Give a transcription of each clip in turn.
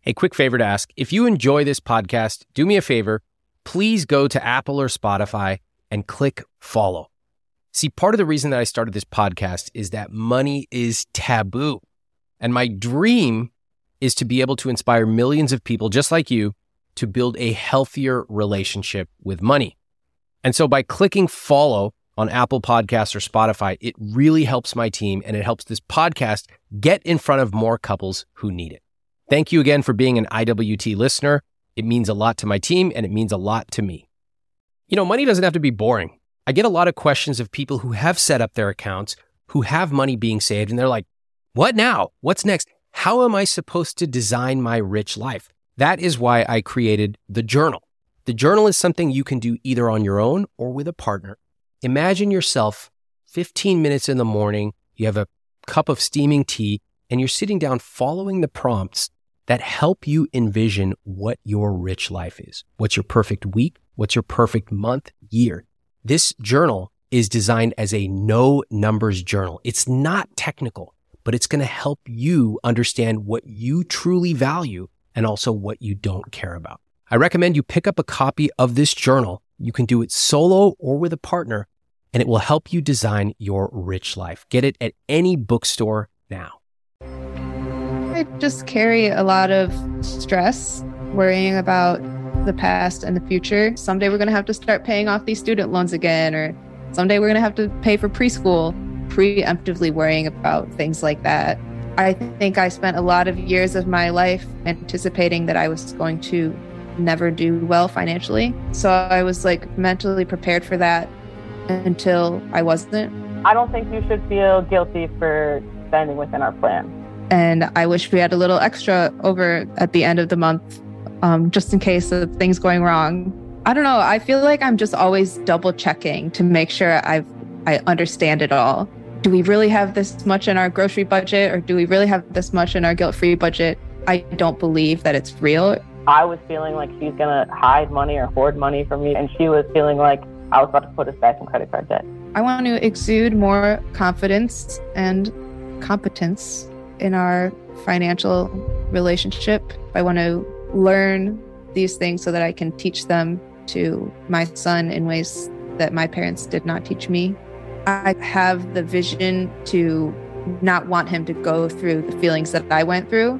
Hey, quick favor to ask. If you enjoy this podcast, do me a favor. Please go to Apple or Spotify and click follow. See, part of the reason that I started this podcast is that money is taboo. And my dream is to be able to inspire millions of people just like you to build a healthier relationship with money. And so by clicking follow on Apple Podcasts or Spotify, it really helps my team and it helps this podcast get in front of more couples who need it. Thank you again for being an IWT listener. It means a lot to my team and it means a lot to me. You know, money doesn't have to be boring. I get a lot of questions of people who have set up their accounts, who have money being saved, and they're like, what now? What's next? How am I supposed to design my rich life? That is why I created the journal. The journal is something you can do either on your own or with a partner. Imagine yourself 15 minutes in the morning, you have a cup of steaming tea, and you're sitting down following the prompts that help you envision what your rich life is. What's your perfect week? What's your perfect month, year? This journal is designed as a no numbers journal. It's not technical, but it's going to help you understand what you truly value and also what you don't care about. I recommend you pick up a copy of this journal. You can do it solo or with a partner, and it will help you design your rich life. Get it at any bookstore now. I just carry a lot of stress, worrying about the past and the future. Someday we're going to have to start paying off these student loans again, or someday we're going to have to pay for preschool, preemptively worrying about things like that. I think I spent a lot of years of my life anticipating that I was going to never do well financially. So I was like mentally prepared for that until I wasn't. I don't think you should feel guilty for spending within our plan. And I wish we had a little extra over at the end of the month, just in case of things going wrong. I don't know. I feel like I'm just always double checking to make sure I understand it all. Do we really have this much in our grocery budget, or do we really have this much in our guilt-free budget? I don't believe that it's real. I was feeling like she's going to hide money or hoard money from me. And she was feeling like I was about to put us back in credit card debt. I want to exude more confidence and competence in our financial relationship. I want to learn these things so that I can teach them to my son in ways that my parents did not teach me. I have the vision to not want him to go through the feelings that I went through.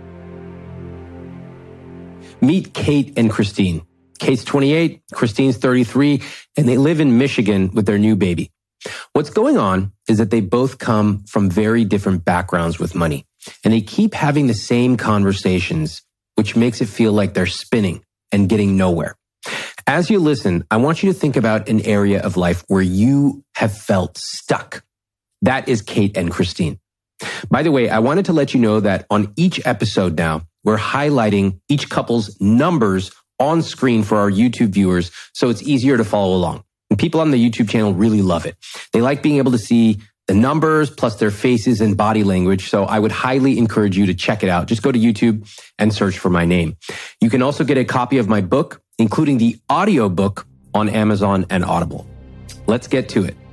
Meet Kate and Christine. Kate's 28, Christine's 33, and they live in Michigan with their new baby. What's going on is that they both come from very different backgrounds with money, and they keep having the same conversations, which makes it feel like they're spinning and getting nowhere. As you listen, I want you to think about an area of life where you have felt stuck. That is Kate and Christine. By the way, I wanted to let you know that on each episode now, we're highlighting each couple's numbers on screen for our YouTube viewers, so it's easier to follow along. And people on the YouTube channel really love it. They like being able to see the numbers plus their faces and body language. So I would highly encourage you to check it out. Just go to YouTube and search for my name. You can also get a copy of my book, including the audio book, on Amazon and Audible. Let's get to it.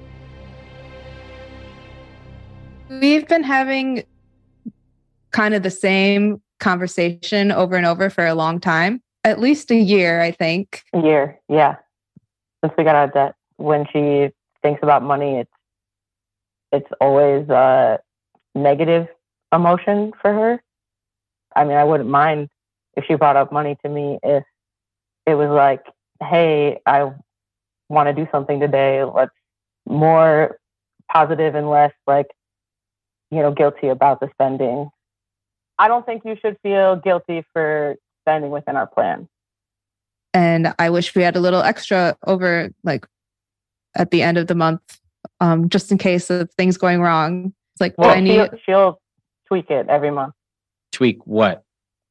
We've been having kind of the same conversation over and over for a long time, at least a year, I think. A year, yeah. Since we got out of debt. When she thinks about money, it's always a negative emotion for her. I mean, I wouldn't mind if she brought up money to me if it was like, hey, I want to do something today. Let's more positive and less like, guilty about the spending. I don't think you should feel guilty for spending within our plan. And I wish we had a little extra over like at the end of the month, just in case of things going wrong. It's like, well, she'll tweak it every month. Tweak what?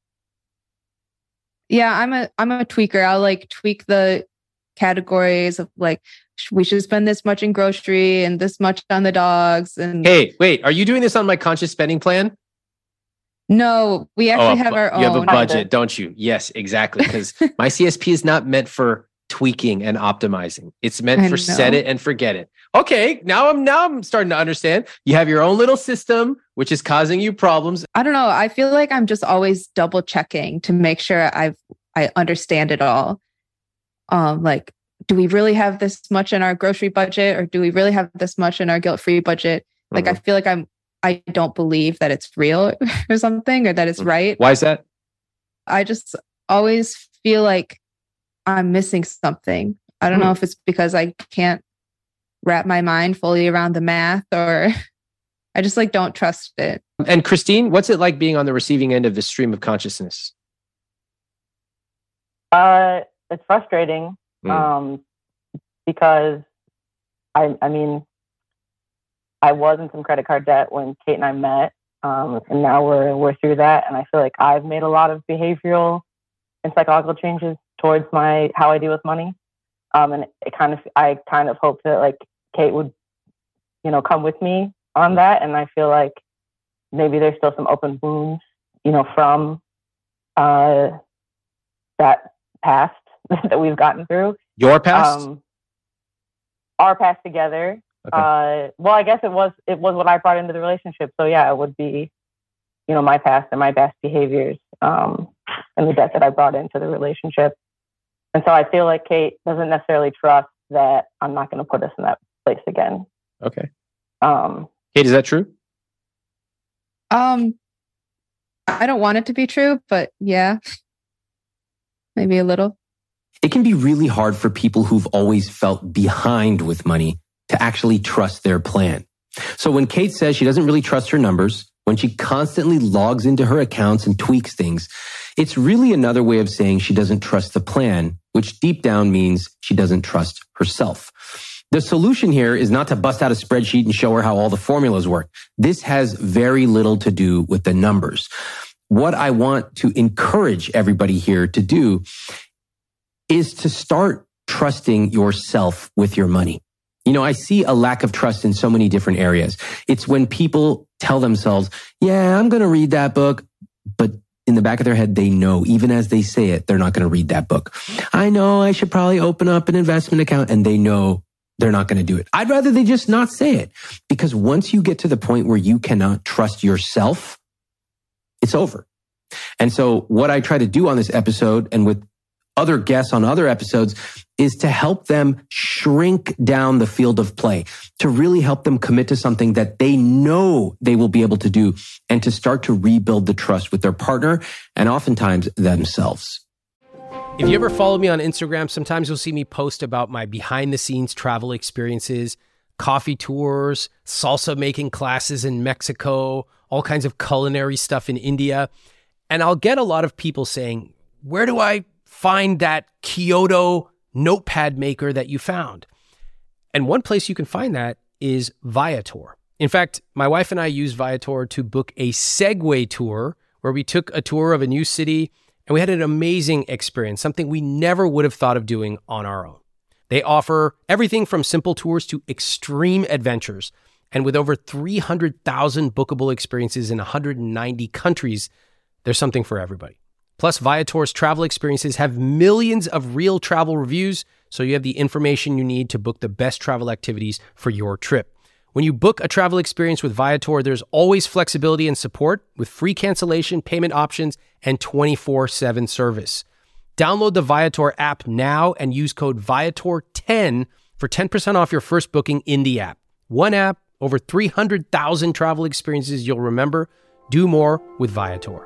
Yeah, I'm a tweaker. I'll like tweak the categories of like, we should spend this much in grocery and this much on the dogs. And hey, wait, are you doing this on my conscious spending plan? No, we actually have our own. You have a budget, don't you? Yes, exactly. Because my CSP is not meant for tweaking and optimizing. It's meant for know. set it and forget it. Okay, now I'm starting to understand. You have your own little system, which is causing you problems. I don't know. I feel like I'm just always double checking to make sure I understand it all. Like, do we really have this much in our grocery budget, or do we really have this much in our guilt-free budget? Like, I feel like I don't believe that it's real or something, or that it's right. Why is that? I just always feel like I'm missing something. I don't know if it's because I can't wrap my mind fully around the math, or I just like don't trust it. And Christine, what's it like being on the receiving end of the stream of consciousness? It's frustrating because I mean, I was in some credit card debt when Kate and I met, and now we're through that. And I feel like I've made a lot of behavioral and psychological changes towards how I deal with money. And I kind of hope that like Kate would, come with me on that. And I feel like maybe there's still some open wounds, from that past that we've gotten through. Your past? Our past together. Okay. Well, I guess it was what I brought into the relationship. So yeah, it would be, my past and my past behaviors, and the debt that I brought into the relationship. And so I feel like Kate doesn't necessarily trust that I'm not going to put us in that place again. Okay. Kate, is that true? I don't want it to be true, but yeah, maybe a little. It can be really hard for people who've always felt behind with money to actually trust their plan. So when Kate says she doesn't really trust her numbers, when she constantly logs into her accounts and tweaks things, it's really another way of saying she doesn't trust the plan, which deep down means she doesn't trust herself. The solution here is not to bust out a spreadsheet and show her how all the formulas work. This has very little to do with the numbers. What I want to encourage everybody here to do is to start trusting yourself with your money. I see a lack of trust in so many different areas. It's when people tell themselves, yeah, I'm going to read that book, but in the back of their head, they know, even as they say it, they're not going to read that book. I know I should probably open up an investment account, and they know they're not going to do it. I'd rather they just not say it, because once you get to the point where you cannot trust yourself, it's over. And so what I try to do on this episode and with other guests on other episodes is to help them shrink down the field of play, to really help them commit to something that they know they will be able to do, and to start to rebuild the trust with their partner and oftentimes themselves. If you ever follow me on Instagram, sometimes you'll see me post about my behind the scenes travel experiences, coffee tours, salsa making classes in Mexico, all kinds of culinary stuff in India. And I'll get a lot of people saying, where do I find that Kyoto notepad maker that you found? And one place you can find that is Viator. In fact, my wife and I used Viator to book a Segway tour where we took a tour of a new city, and we had an amazing experience, something we never would have thought of doing on our own. They offer everything from simple tours to extreme adventures. And with over 300,000 bookable experiences in 190 countries, there's something for everybody. Plus, Viator's travel experiences have millions of real travel reviews, so you have the information you need to book the best travel activities for your trip. When you book a travel experience with Viator, there's always flexibility and support with free cancellation, payment options, and 24/7 service. Download the Viator app now and use code Viator10 for 10% off your first booking in the app. One app, over 300,000 travel experiences you'll remember. Do more with Viator.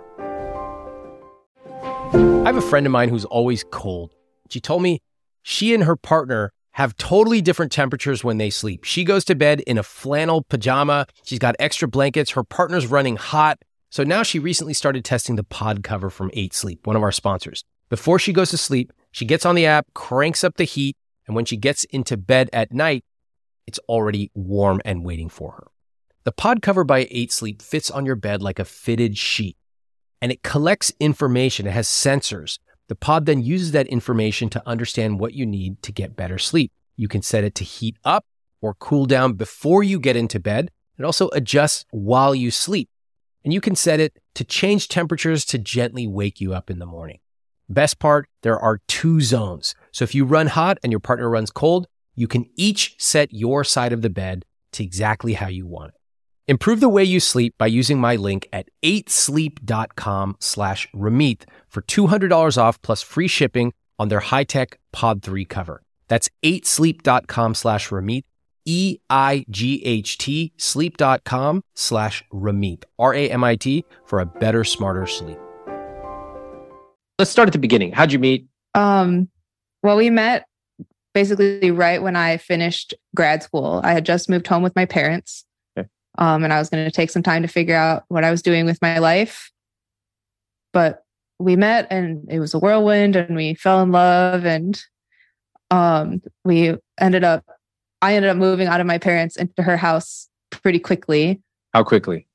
I have a friend of mine who's always cold. She told me she and her partner have totally different temperatures when they sleep. She goes to bed in a flannel pajama. She's got extra blankets. Her partner's running hot. So now she recently started testing the pod cover from 8 Sleep, one of our sponsors. Before she goes to sleep, she gets on the app, cranks up the heat, and when she gets into bed at night, it's already warm and waiting for her. The pod cover by 8 Sleep fits on your bed like a fitted sheet, and it collects information. It has sensors. The pod then uses that information to understand what you need to get better sleep. You can set it to heat up or cool down before you get into bed. It also adjusts while you sleep. And you can set it to change temperatures to gently wake you up in the morning. Best part, there are 2 zones. So if you run hot and your partner runs cold, you can each set your side of the bed to exactly how you want it. Improve the way you sleep by using my link at 8sleep.com/Ramit for $200 off plus free shipping on their high-tech Pod 3 cover. That's 8sleep.com/Ramit, EIGHT, sleep.com/Ramit, RAMIT, for a better, smarter sleep. Let's start at the beginning. How'd you meet? Well, we met basically right when I finished grad school. I had just moved home with my parents. Okay. And I was going to take some time to figure out what I was doing with my life. But we met and it was a whirlwind and we fell in love, and I ended up moving out of my parents into her house pretty quickly. How quickly?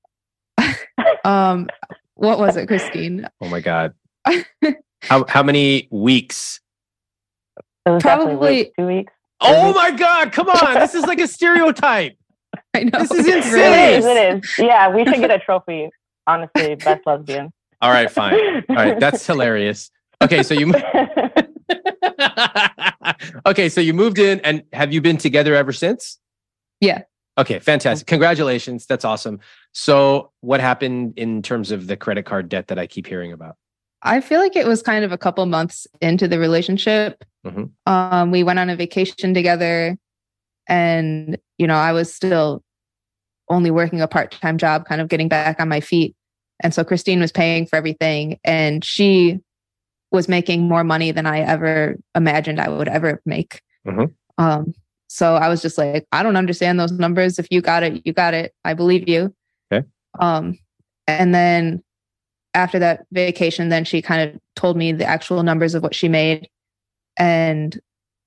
What was it, Christine? Oh my God. How many weeks? It was Probably 2 weeks. Oh my God, come on. This is like a stereotype. I know. This is it insane. really is. It is. Yeah, we should get a trophy. Honestly, best lesbian. All right, fine. All right, that's hilarious. Okay, so you moved in, and have you been together ever since? Yeah. Okay, fantastic. Congratulations. That's awesome. So what happened in terms of the credit card debt that I keep hearing about? I feel like it was kind of a couple months into the relationship. Mm-hmm. We went on a vacation together, and, I was still only working a part-time job, kind of getting back on my feet. And so Christine was paying for everything, and she was making more money than I ever imagined I would ever make. Mm-hmm. So I was just like, I don't understand those numbers. If you got it, you got it. I believe you. Okay. And then after that vacation, then she kind of told me the actual numbers of what she made and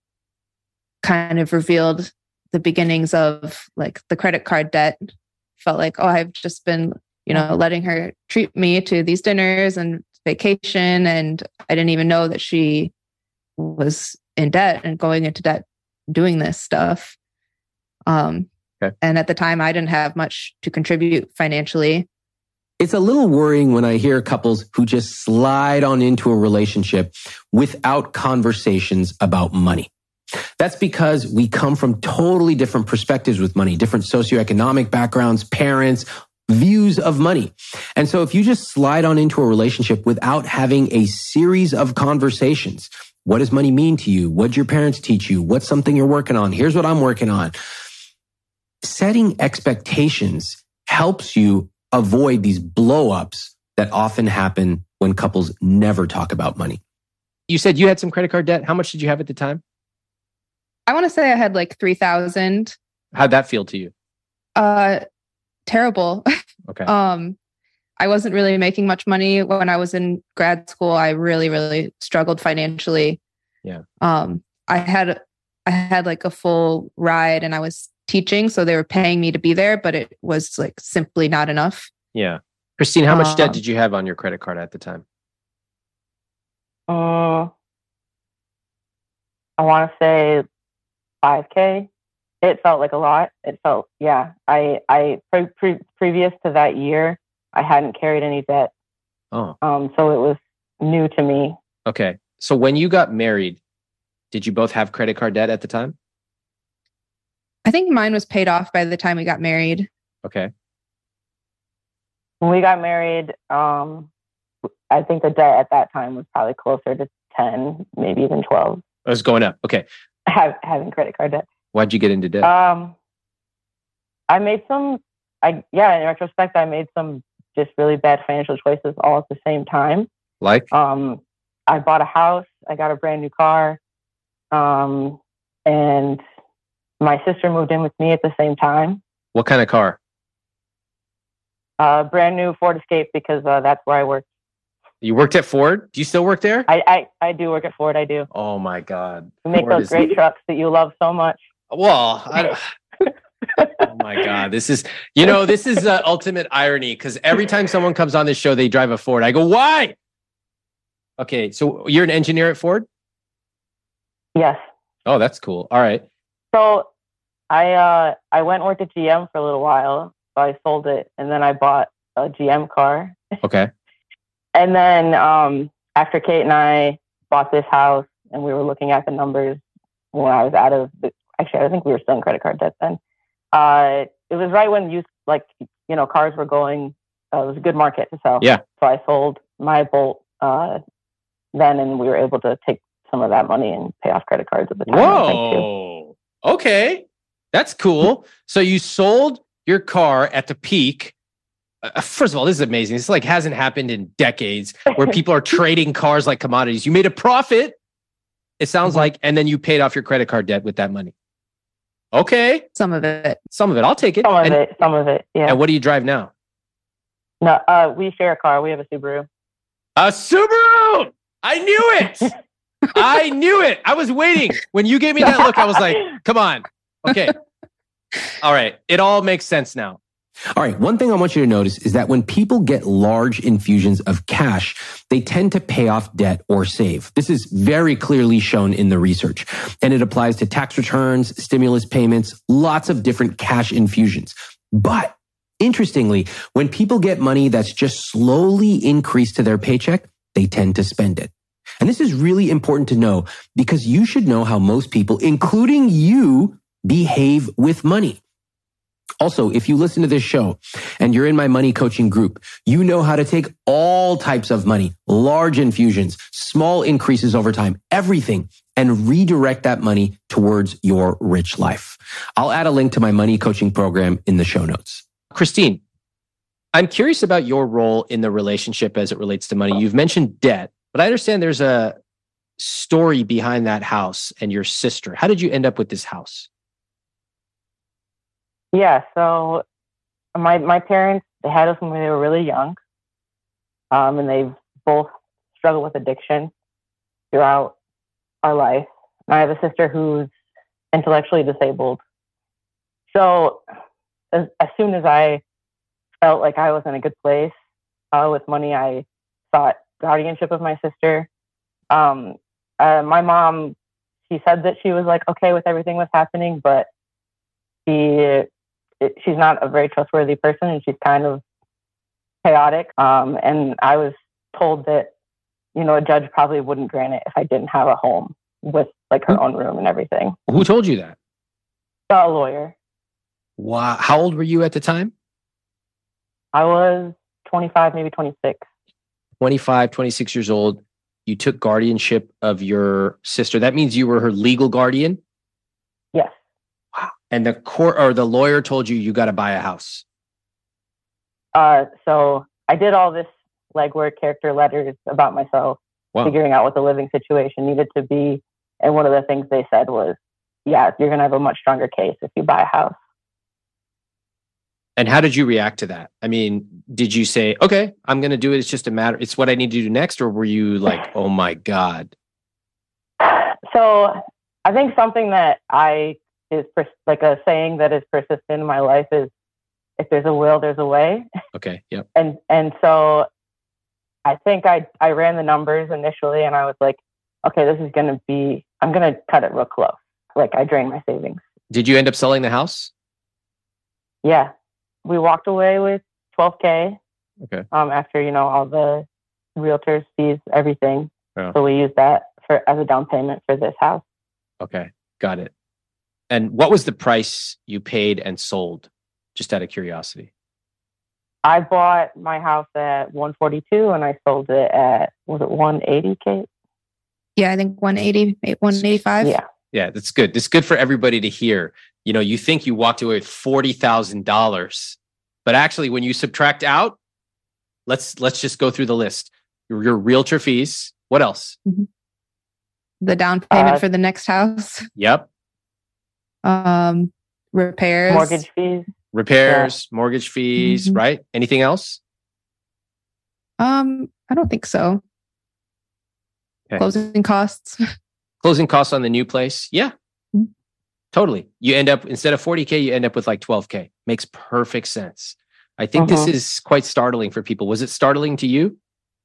kind of revealed the beginnings of like the credit card debt. Felt like, I've just been, letting her treat me to these dinners and vacation. And I didn't even know that she was in debt and going into debt doing this stuff. And at the time, I didn't have much to contribute financially. It's a little worrying when I hear couples who just slide on into a relationship without conversations about money. That's because we come from totally different perspectives with money, different socioeconomic backgrounds, parents, views of money. And so if you just slide on into a relationship without having a series of conversations, what does money mean to you? What did your parents teach you? What's something you're working on? Here's what I'm working on. Setting expectations helps you avoid these blow-ups that often happen when couples never talk about money. You said you had some credit card debt. How much did you have at the time? I want to say I had like $3,000. How'd that feel to you? Terrible. Okay. I wasn't really making much money when I was in grad school. I really, really struggled financially. Yeah. I had like a full ride and I was teaching, so they were paying me to be there, but it was like simply not enough. Yeah. Christine, how much debt did you have on your credit card at the time? I want to say $5,000. It felt like a lot. It felt, yeah. Previous to that year, I hadn't carried any debt. Oh. So it was new to me. Okay. So when you got married, did you both have credit card debt at the time? I think mine was paid off by the time we got married. Okay. When we got married, I think the debt at that time was probably closer to 10, maybe even 12. It was going up. Okay. Having credit card debt. Why'd you get into debt? I made in retrospect, I made some just really bad financial choices all at the same time. Like? I bought a house. I got a brand new car. And my sister moved in with me at the same time. What kind of car? Brand new Ford Escape, because that's where I worked. You worked at Ford? Do you still work there? I do work at Ford. I do. Oh my God. We make those great trucks that you love so much. Well, oh my God. This is ultimate irony, because every time someone comes on this show, they drive a Ford. I go, why? Okay. So you're an engineer at Ford? Yes. Oh, that's cool. All right. So I went and worked at GM for a little while. So I sold it, and then I bought a GM car. Okay. And then after Kate and I bought this house, and we were looking at the numbers when I was out of actually, I think we were still in credit card debt then. It was right when cars were going, it was a good market to sell. Yeah. So I sold my Bolt then, and we were able to take some of that money and pay off credit cards at the time. Whoa. Okay. That's cool. So you sold your car at the peak. First of all, this is amazing. This hasn't happened in decades where people are trading cars like commodities. You made a profit, it sounds like, and then you paid off your credit card debt with that money. Okay. Some of it. I'll take it. Some of it. Yeah. And what do you drive now? No, we share a car. We have a Subaru. A Subaru! I knew it. I knew it. I was waiting. When you gave me that look, I was like, come on. Okay. All right. It all makes sense now. All right. One thing I want you to notice is that when people get large infusions of cash, they tend to pay off debt or save. This is very clearly shown in the research, and it applies to tax returns, stimulus payments, lots of different cash infusions. But interestingly, when people get money that's just slowly increased to their paycheck, they tend to spend it. And this is really important to know because you should know how most people, including you, behave with money. Also, if you listen to this show and you're in my money coaching group, you know how to take all types of money, large infusions, small increases over time, everything, and redirect that money towards your rich life. I'll add a link to my money coaching program in the show notes. Christine, I'm curious about your role in the relationship as it relates to money. You've mentioned debt, but I understand there's a story behind that house and your sister. How did you end up with this house? Yeah, so my parents, they had us when they were really young, and they've both struggled with addiction throughout our life. And I have a sister who's intellectually disabled. So as soon as I felt like I was in a good place with money, I sought guardianship of my sister. My mom, she said that she was okay with everything that's happening, but she's not a very trustworthy person, and she's kind of chaotic. And I was told that, a judge probably wouldn't grant it if I didn't have a home with her own room and everything. Who told you that? A lawyer. Wow. How old were you at the time? I was 25, maybe 26. 25, 26 years old. You took guardianship of your sister. That means you were her legal guardian? Yes. Wow. And the court or the lawyer told you got to buy a house. So I did all this legwork, character letters about myself, figuring out what the living situation needed to be. And one of the things they said was, yeah, you're going to have a much stronger case if you buy a house. And how did you react to that? I mean, did you say, okay, I'm going to do it. It's just it's what I need to do next. Or were you like, oh my God? So I think something that is a saying that is persistent in my life is, if there's a will, there's a way. Okay. Yep. And so I think I ran the numbers initially, and I was like, okay, this is going to be, I'm going to cut it real close. I drained my savings. Did you end up selling the house? Yeah. We walked away with $12,000. Okay. After, all the realtors fees, everything. Yeah. So we used that as a down payment for this house. Okay. Got it. And what was the price you paid and sold? Just out of curiosity. I bought my house at $142 and I sold it at, was it $180K? Yeah, I think 180, 185. Yeah. Yeah, that's good. It's good for everybody to hear. You think you walked away with $40,000, but actually when you subtract out, let's just go through the list. Your realtor fees. What else? Mm-hmm. The down payment for the next house. Yep. Repairs. Mortgage fees. Repairs, mortgage fees, Mm-hmm. right? Anything else? I don't think so. Okay. Closing costs. Closing costs on the new place. Yeah. Mm-hmm. Totally. You end up, instead of $40,000, you end up with $12,000. Makes perfect sense. I think this is quite startling for people. Was it startling to you?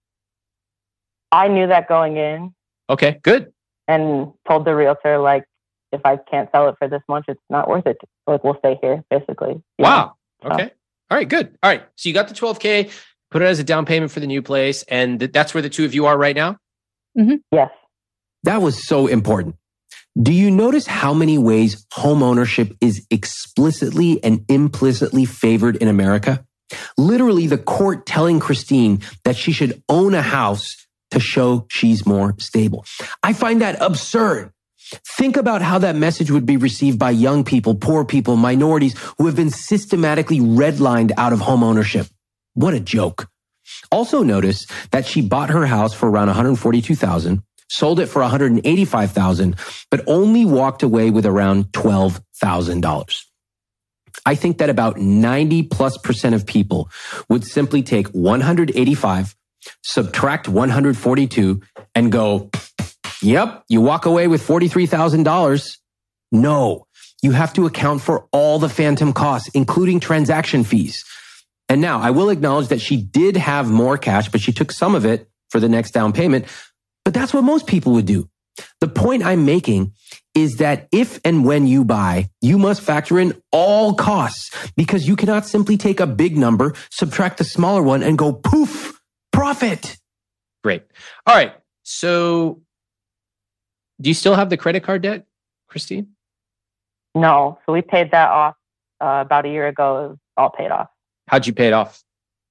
I knew that going in. Okay, good. And told the realtor, if I can't sell it for this much, it's not worth it. We'll stay here, basically. Wow. Okay. All right, good. All right. So you got the $12,000, put it as a down payment for the new place. And that's where the two of you are right now? Mm-hmm. Yes. That was so important. Do you notice how many ways homeownership is explicitly and implicitly favored in America? Literally, the court telling Christine that she should own a house to show she's more stable. I find that absurd. Think about how that message would be received by young people, poor people, minorities who have been systematically redlined out of homeownership. What a joke. Also notice that she bought her house for around $142,000, sold it for $185,000, but only walked away with around $12,000. I think that about 90+% of people would simply take 185, subtract 142, and go, yep, you walk away with $43,000. No, you have to account for all the phantom costs, including transaction fees. And now I will acknowledge that she did have more cash, but she took some of it for the next down payment. But that's what most people would do. The point I'm making is that if and when you buy, you must factor in all costs because you cannot simply take a big number, subtract the smaller one, and go poof, profit. Great. All right. So do you still have the credit card debt, Christine? No. So we paid that off about a year ago. It was all paid off. How'd you pay it off?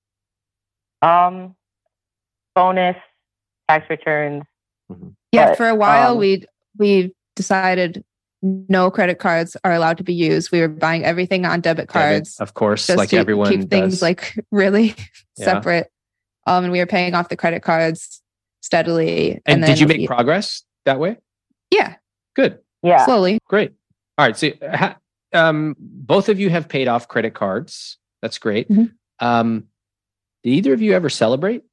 Bonus, tax returns. Mm-hmm. Yeah, but, for a while we decided no credit cards are allowed to be used. We were buying everything on debit cards, of course, just like to everyone keep things does. like really separate. And we were paying off the credit cards steadily. And did you make progress that way? Yeah. Good. Yeah. Slowly. Great. All right. So both of you have paid off credit cards. That's great. Mm-hmm. Did either of you ever celebrate?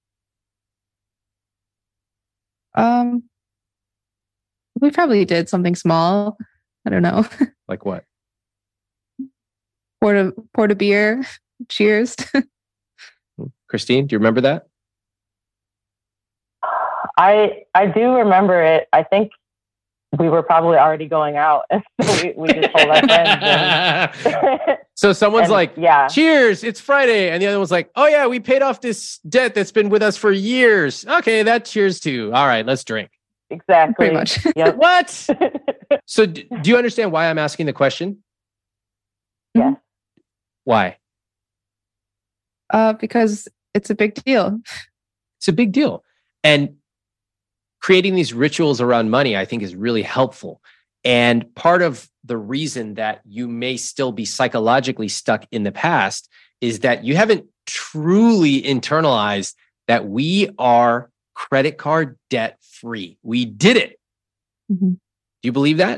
We probably did something small. I don't know. Like what? Poured a beer. Cheers. Christine, do you remember that? I do remember it. I think we were probably already going out. So we just told our friends. So someone's like, yeah, cheers, it's Friday. And the other one's like, oh yeah, we paid off this debt that's been with us for years. Okay, that cheers too. All right, let's drink. Exactly. Pretty much. Yep. What? So do you understand why I'm asking the question? Yeah. Why? Because it's a big deal. It's a big deal. And creating these rituals around money, I think, is really helpful. And part of the reason that you may still be psychologically stuck in the past is that you haven't truly internalized that we are credit card debt free. We did it. Mm-hmm. Do you believe that?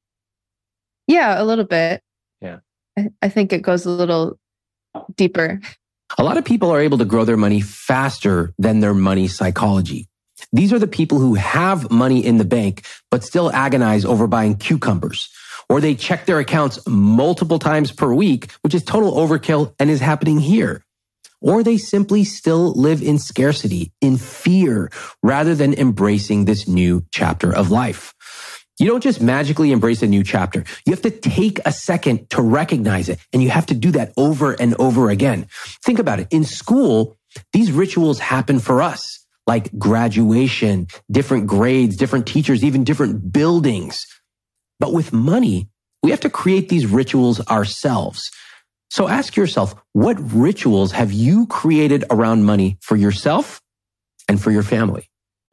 Yeah, a little bit. Yeah. I think it goes a little deeper. A lot of people are able to grow their money faster than their money psychology. These are the people who have money in the bank, but still agonize over buying cucumbers. Or they check their accounts multiple times per week, which is total overkill and is happening here. Or they simply still live in scarcity, in fear, rather than embracing this new chapter of life. You don't just magically embrace a new chapter. You have to take a second to recognize it. And you have to do that over and over again. Think about it. In school, these rituals happen for us, like graduation, different grades, different teachers, even different buildings. But with money, we have to create these rituals ourselves. So ask yourself, what rituals have you created around money for yourself and for your family?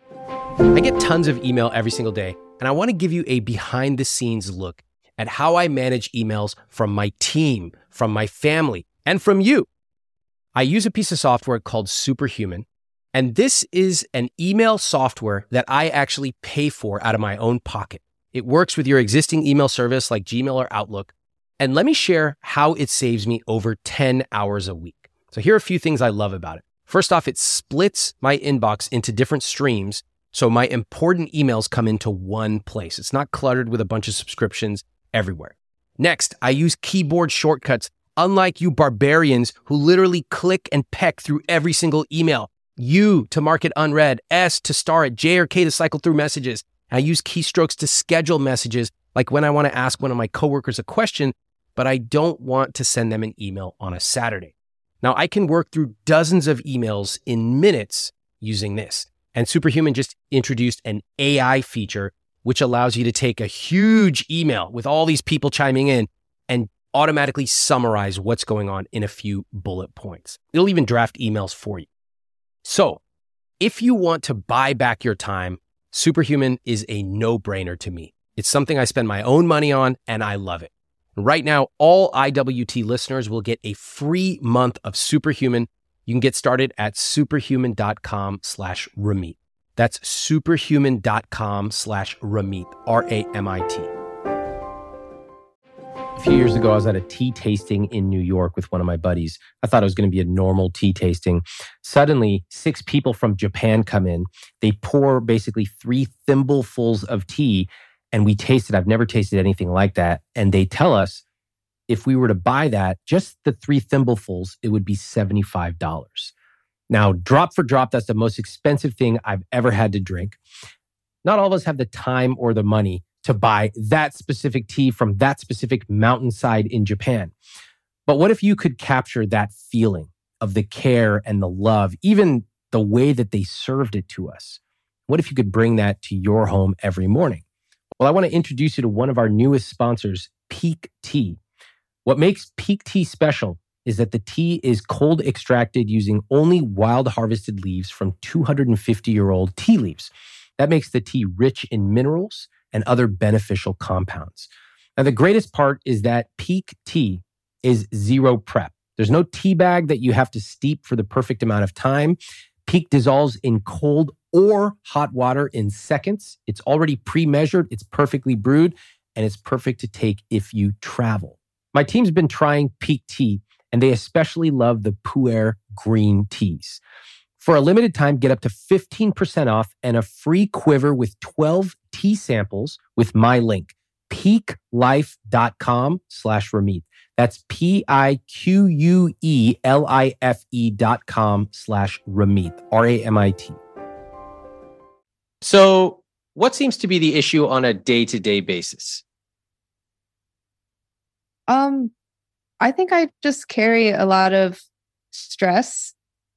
I get tons of email every single day, and I want to give you a behind the scenes look at how I manage emails from my team, from my family, and from you. I use a piece of software called Superhuman, and this is an email software that I actually pay for out of my own pocket. It works with your existing email service like Gmail or Outlook. And let me share how it saves me over 10 hours a week. So here are a few things I love about it. First off, it splits my inbox into different streams, so my important emails come into one place. It's not cluttered with a bunch of subscriptions everywhere. Next, I use keyboard shortcuts, unlike you barbarians who literally click and peck through every single email. U to mark it unread, S to star it, J or K to cycle through messages. I use keystrokes to schedule messages, like when I want to ask one of my coworkers a question, but I don't want to send them an email on a Saturday. Now, I can work through dozens of emails in minutes using this. And Superhuman just introduced an AI feature, which allows you to take a huge email with all these people chiming in and automatically summarize what's going on in a few bullet points. It'll even draft emails for you. So if you want to buy back your time, Superhuman is a no-brainer to me. It's something I spend my own money on, and I love it. Right now, all IWT listeners will get a free month of Superhuman. You can get started at superhuman.com/Ramit. That's superhuman.com/Ramit, R-A-M-I-T. A few years ago, I was at a tea tasting in New York with one of my buddies. I thought it was going to be a normal tea tasting. Suddenly, 6 people from Japan come in. They pour basically 3 thimblefuls of tea, and we tasted. I've never tasted anything like that. And they tell us if we were to buy that, just the 3 thimblefuls, it would be $75. Now, drop for drop, that's the most expensive thing I've ever had to drink. Not all of us have the time or the money to buy that specific tea from that specific mountainside in Japan. But what if you could capture that feeling of the care and the love, even the way that they served it to us? What if you could bring that to your home every morning? Well, I want to introduce you to one of our newest sponsors, Pique Tea. What makes Pique Tea special is that the tea is cold extracted using only wild harvested leaves from 250-year-old tea leaves. That makes the tea rich in minerals and other beneficial compounds. Now, the greatest part is that Pique Tea is zero prep. There's no tea bag that you have to steep for the perfect amount of time. Pique dissolves in cold or hot water in seconds. It's already pre-measured, it's perfectly brewed, and it's perfect to take if you travel. My team's been trying Pique Tea, and they especially love the Pu'er green teas. For a limited time, get up to 15% off and a free quiver with 12 tea samples with my link, piquelife.com/Ramit. That's PIQUELIFE.com/Ramit, RAMIT. So what seems to be the issue on a day-to-day basis? I think I just carry a lot of stress,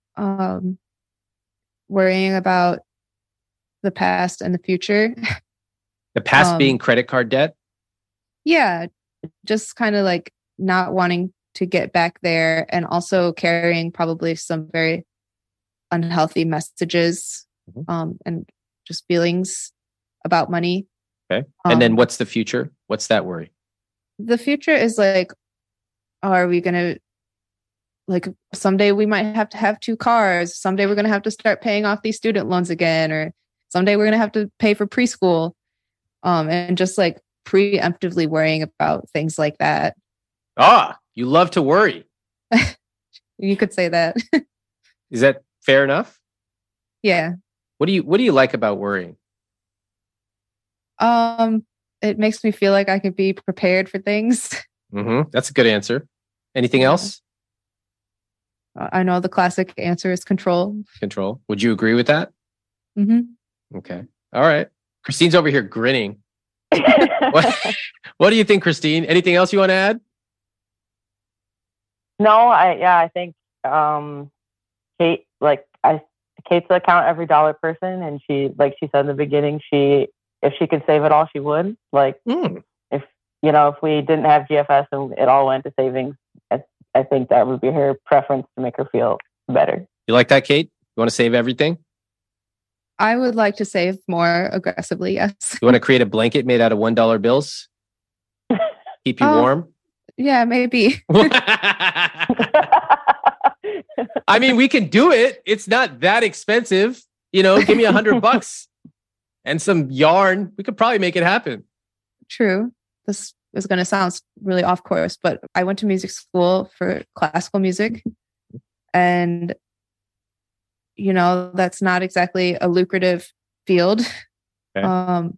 worrying about the past and the future. The past being credit card debt? Yeah, just kind of like not wanting to get back there, and also carrying probably some very unhealthy messages, and just feelings about money. Okay. And then what's the future? What's that worry? The future is like, are we going to, like, someday we might have to have 2 cars. Someday we're going to have to start paying off these student loans again, or someday we're going to have to pay for preschool. And just like preemptively worrying about things like that. Ah, you love to worry. You could say that. Is that fair enough? Yeah. What do you like about worrying? It makes me feel like I could be prepared for things. That's a good answer. Anything else? I know the classic answer is control. Control. Would you agree with that? Okay. All right. Christine's over here grinning. What do you think, Christine? Anything else you want to add? No, I think Kate, Kate's an account every dollar person, and she, like she said in the beginning, if she could save it all, she would. If we didn't have GFS and it all went to savings, I think that would be her preference to make her feel better. You like that, Kate? You want to save everything? I would like to save more aggressively, yes. You want to create a blanket made out of $1 bills? Keep you warm? Yeah, maybe. I mean, we can do it. It's not that expensive. Give me $100 and some yarn. We could probably make it happen. True. This is going to sound really off course, but I went to music school for classical music, and that's not exactly a lucrative field. Okay.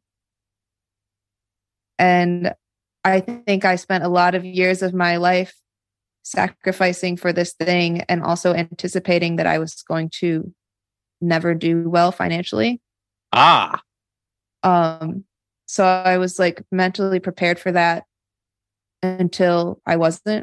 And I think I spent a lot of years of my life sacrificing for this thing, and also anticipating that I was going to never do well financially. So I was like mentally prepared for that until I wasn't.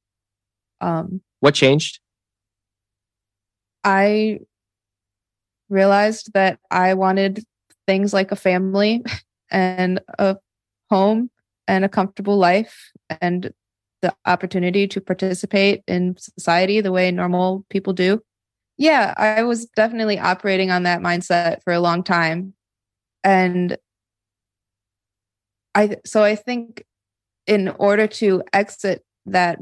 What changed? I realized that I wanted things like a family and a home and a comfortable life and the opportunity to participate in society the way normal people do. Yeah, I was definitely operating on that mindset for a long time. And I think in order to exit that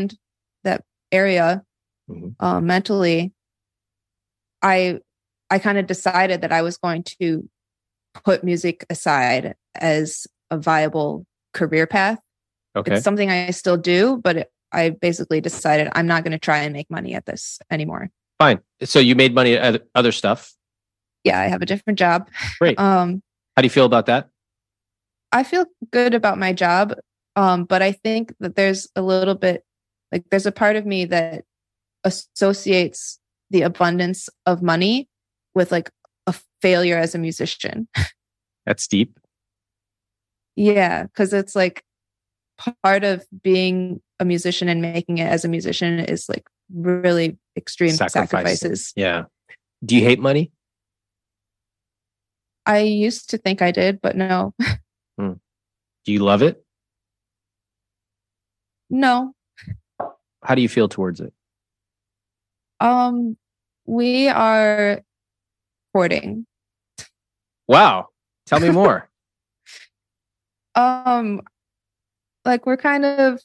area mentally, I kind of decided that I was going to put music aside as a viable career path. Okay. It's something I still do, but I basically decided I'm not going to try and make money at this anymore. Fine. So you made money at other stuff. Yeah, I have a different job. Great. How do you feel about that? I feel good about my job, but I think that there's a little bit, like there's a part of me that associates the abundance of money with like a failure as a musician. That's deep. Yeah, because it's like part of being a musician and making it as a musician is like really extreme sacrifices. Yeah. Do you hate money? I used to think I did, but no. Do you love it? No. How do you feel towards it? We are courting. Wow. Tell me more. Like we're kind of,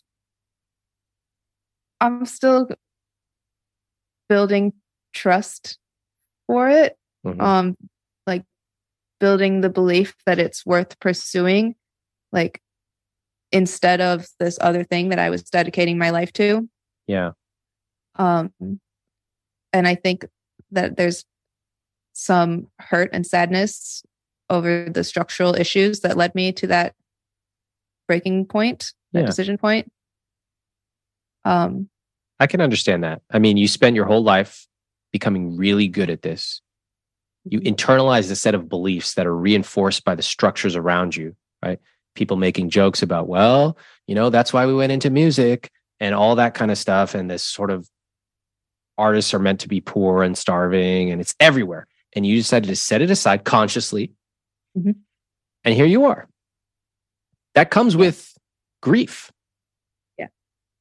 I'm still building trust for it. Like building the belief that it's worth pursuing, like instead of this other thing that I was dedicating my life to. Yeah. And I think that there's some hurt and sadness over the structural issues that led me to that breaking point, that decision point. I can understand that. I mean, you spent your whole life becoming really good at this. You internalized a set of beliefs that are reinforced by the structures around you, right? People making jokes about, well, you know, that's why we went into music and all that kind of stuff. And this sort of artists are meant to be poor and starving and it's everywhere. And you decided to set it aside consciously. And here you are. That comes with grief. Yeah.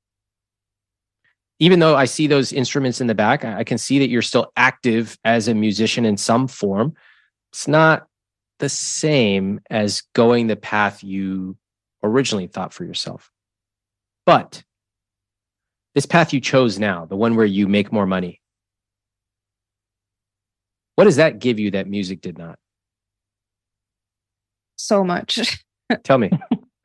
Even though I see those instruments in the back, I can see that you're still active as a musician in some form. It's not the same as going the path you originally thought for yourself. But this path you chose now, the one where you make more money, what does that give you that music did not? So much. Tell me.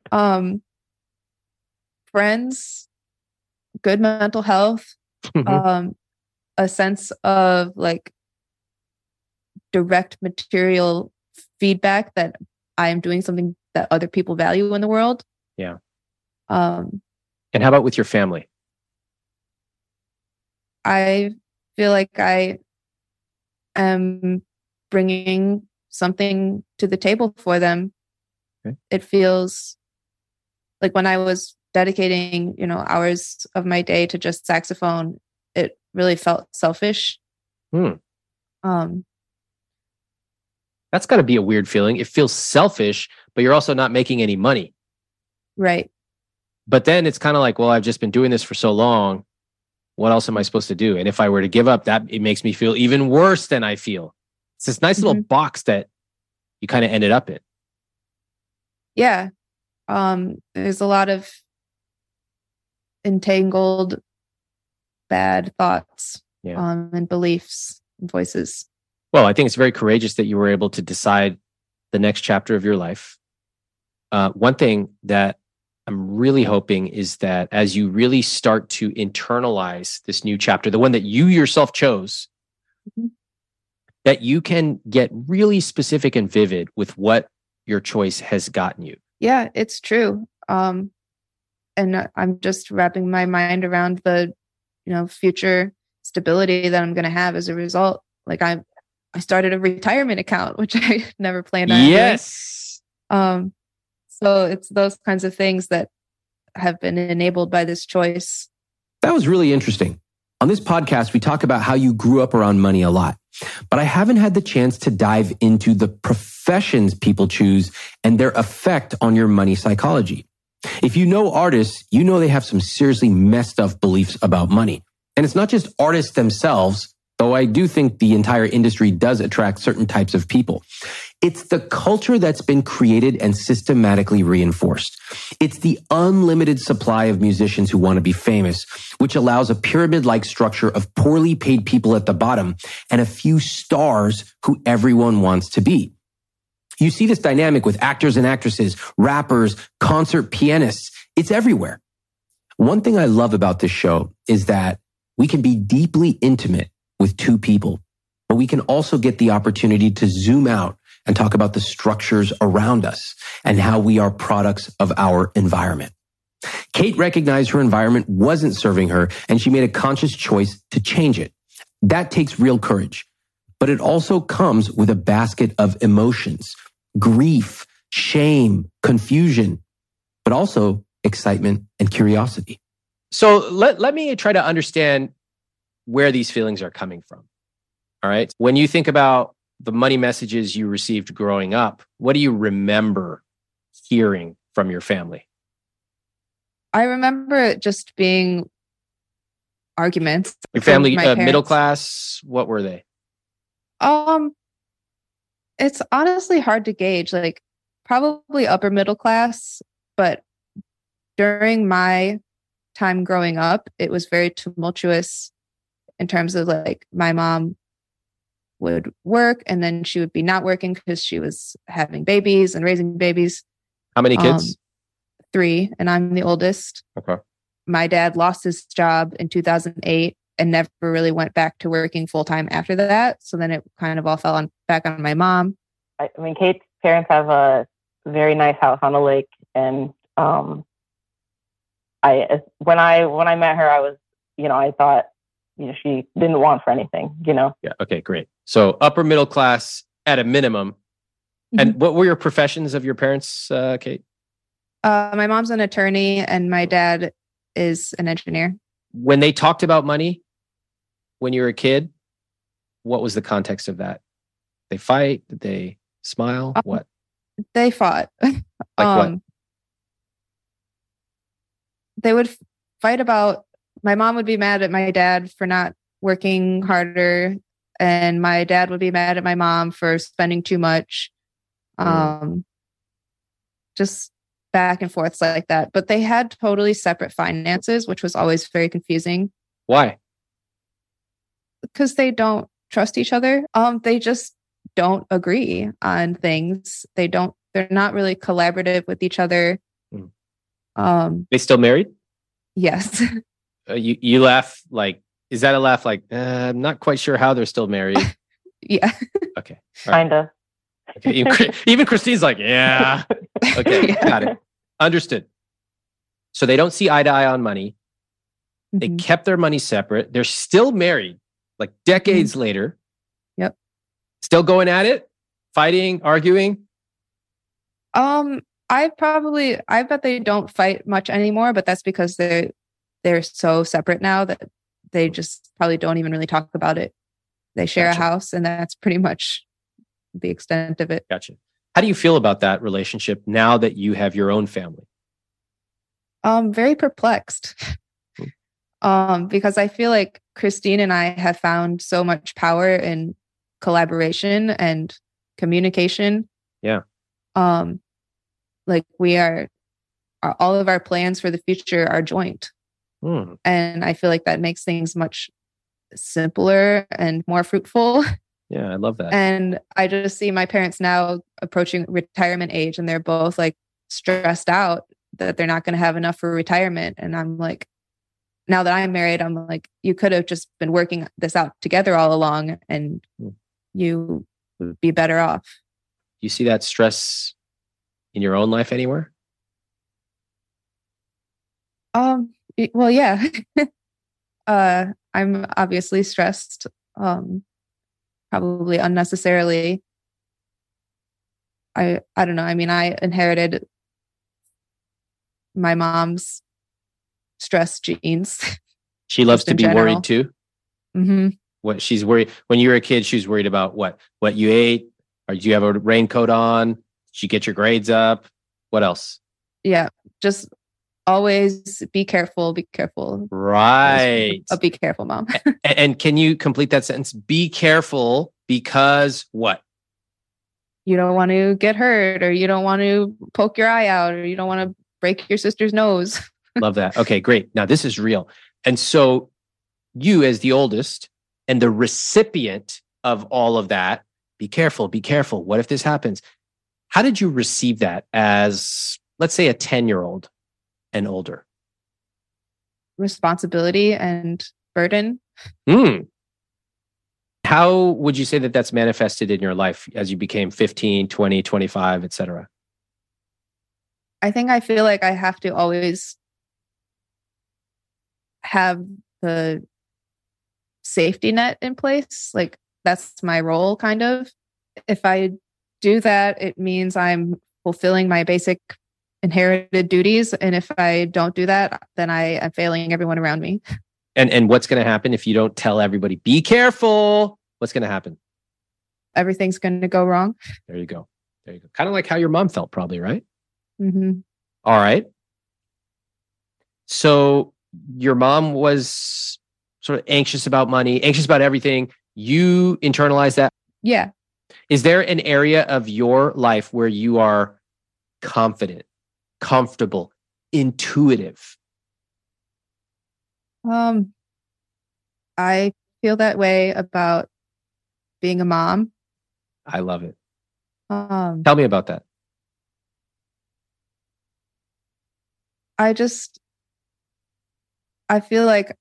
Friends, good mental health, a sense of like direct material feedback that I am doing something that other people value in the world. Yeah. And how about with your family? I feel like I am bringing something to the table for them. Okay. It feels like when I was dedicating, hours of my day to just saxophone, it really felt selfish. That's got to be a weird feeling. It feels selfish, but you're also not making any money. Right. But then it's kind of like, well, I've just been doing this for so long. What else am I supposed to do? And if I were to give up, that it makes me feel even worse than I feel. It's this nice little box that you kind of ended up in. Yeah. There's a lot of entangled bad thoughts and beliefs and voices. Well, I think it's very courageous that you were able to decide the next chapter of your life. One thing that I'm really hoping is that as you really start to internalize this new chapter, the one that you yourself chose, that you can get really specific and vivid with what your choice has gotten you. Yeah, it's true. And I'm just wrapping my mind around the, future stability that I'm going to have as a result. Like I started a retirement account, which I never planned on. Yes. Doing. So it's those kinds of things that have been enabled by this choice. That was really interesting. On this podcast, we talk about how you grew up around money a lot, but I haven't had the chance to dive into the professions people choose and their effect on your money psychology. If you know artists, you know they have some seriously messed up beliefs about money. And it's not just artists themselves, though I do think the entire industry does attract certain types of people. It's the culture that's been created and systematically reinforced. It's the unlimited supply of musicians who want to be famous, which allows a pyramid-like structure of poorly paid people at the bottom and a few stars who everyone wants to be. You see this dynamic with actors and actresses, rappers, concert pianists. It's everywhere. One thing I love about this show is that we can be deeply intimate with two people, but we can also get the opportunity to zoom out and talk about the structures around us and how we are products of our environment. Kate recognized her environment wasn't serving her, and she made a conscious choice to change it. That takes real courage, but it also comes with a basket of emotions, grief, shame, confusion, but also excitement and curiosity. So let me try to understand where these feelings are coming from. All right. When you think about the money messages you received growing up, what do you remember hearing from your family? I remember it just being arguments. Your family, from my middle parents. class, what were they? It's honestly hard to gauge, like probably upper middle class, but during my time growing up, it was very tumultuous in terms of like my mom would work and then she would be not working because she was having babies and raising babies. How many kids? 3, and I'm the oldest. Okay. My dad lost his job in 2008 and never really went back to working full time after that. So then it kind of all fell back on my mom. I mean, Kate's parents have a very nice house on the lake, and when I met her, I was, I thought, she didn't want for anything, Yeah. Okay, great. So upper middle class at a minimum. Mm-hmm. And what were your professions of your parents, Kate? My mom's an attorney and my dad is an engineer. When they talked about money when you were a kid, what was the context of that? They fight? Did they smile? What? They fought. Like what? They would fight about, my mom would be mad at my dad for not working harder, and my dad would be mad at my mom for spending too much. Just back and forth like that. But they had totally separate finances, which was always very confusing. Why? Because they don't trust each other. They just don't agree on things. They're not really collaborative with each other. They still married? Yes. You laugh like, is that a laugh like, I'm not quite sure how they're still married? Yeah. Okay. All right. Kinda. Okay. Even Christine's like, yeah. Okay. Yeah. Got it. Understood. So they don't see eye to eye on money. They Mhm. kept their money separate. They're still married, like decades later. Yep. Still going at it, fighting, arguing. I bet they don't fight much anymore, but that's because they're so separate now that they just probably don't even really talk about it. They share Gotcha. a house, and that's pretty much the extent of it. Gotcha. How do you feel about that relationship now that you have your own family? Very perplexed. Because I feel like Christine and I have found so much power in collaboration and communication. Yeah. Like all of our plans for the future are joint. And I feel like that makes things much simpler and more fruitful. Yeah, I love that. And I just see my parents now approaching retirement age, and they're both like stressed out that they're not going to have enough for retirement. And I'm like, now that I'm married, I'm like, you could have just been working this out together all along and you would be better off. Do you see that stress in your own life anywhere? Well, yeah. I'm obviously stressed, probably unnecessarily. I don't know. I mean, I inherited my mom's stress genes. She loves just to in be general. worried too. Mm-hmm. What she's worried when you were a kid, she was worried about what you ate, or do you have a raincoat on? Did you get your grades up? What else? Yeah, just always be careful. Be careful. Right. Be careful, mom. And can you complete that sentence? Be careful because what? You don't want to get hurt, or you don't want to poke your eye out, or you don't want to break your sister's nose. Love that. Okay, great. Now this is real. And so you, as the oldest and the recipient of all of that, be careful, be careful. What if this happens? How did you receive that as, let's say, a 10-year-old and older? Responsibility and burden. How would you say that that's manifested in your life as you became 15, 20, 25, et cetera? I think I feel like I have to always have the safety net in place. Like that's my role, kind of. If I do that, it means I'm fulfilling my basic inherited duties. And if I don't do that, then I am failing everyone around me. And what's going to happen if you don't tell everybody, be careful? What's going to happen? Everything's going to go wrong. There you go. There you go. Kind of like how your mom felt, probably, right? Mm-hmm. All right. So your mom was sort of anxious about money, anxious about everything. You internalize that. Yeah. Is there an area of your life where you are confident, comfortable, intuitive? I feel that way about being a mom. I love it. Tell me about that. I feel like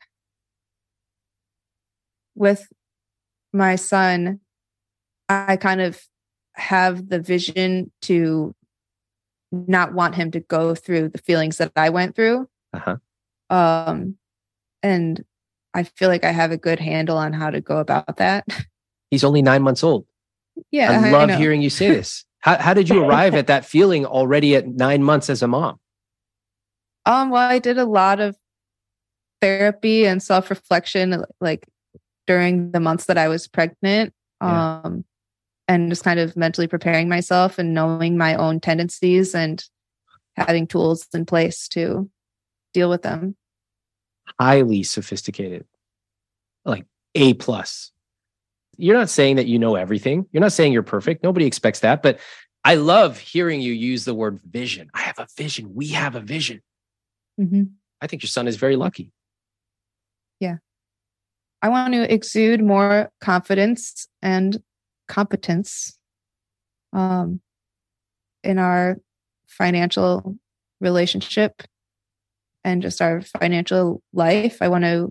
with my son, I kind of have the vision to not want him to go through the feelings that I went through. And I feel like I have a good handle on how to go about that. He's only 9 months old. Yeah. I love hearing you say this. How did you arrive at that feeling already at 9 months as a mom? Well, I did a lot of therapy and self-reflection, like during the months that I was pregnant, and just kind of mentally preparing myself and knowing my own tendencies and having tools in place to deal with them. Highly sophisticated, like A+. You're not saying that you know everything. You're not saying you're perfect. Nobody expects that. But I love hearing you use the word vision. I have a vision. We have a vision. Mm-hmm. I think your son is very lucky. Yeah. I want to exude more confidence and competence in our financial relationship and just our financial life. I want to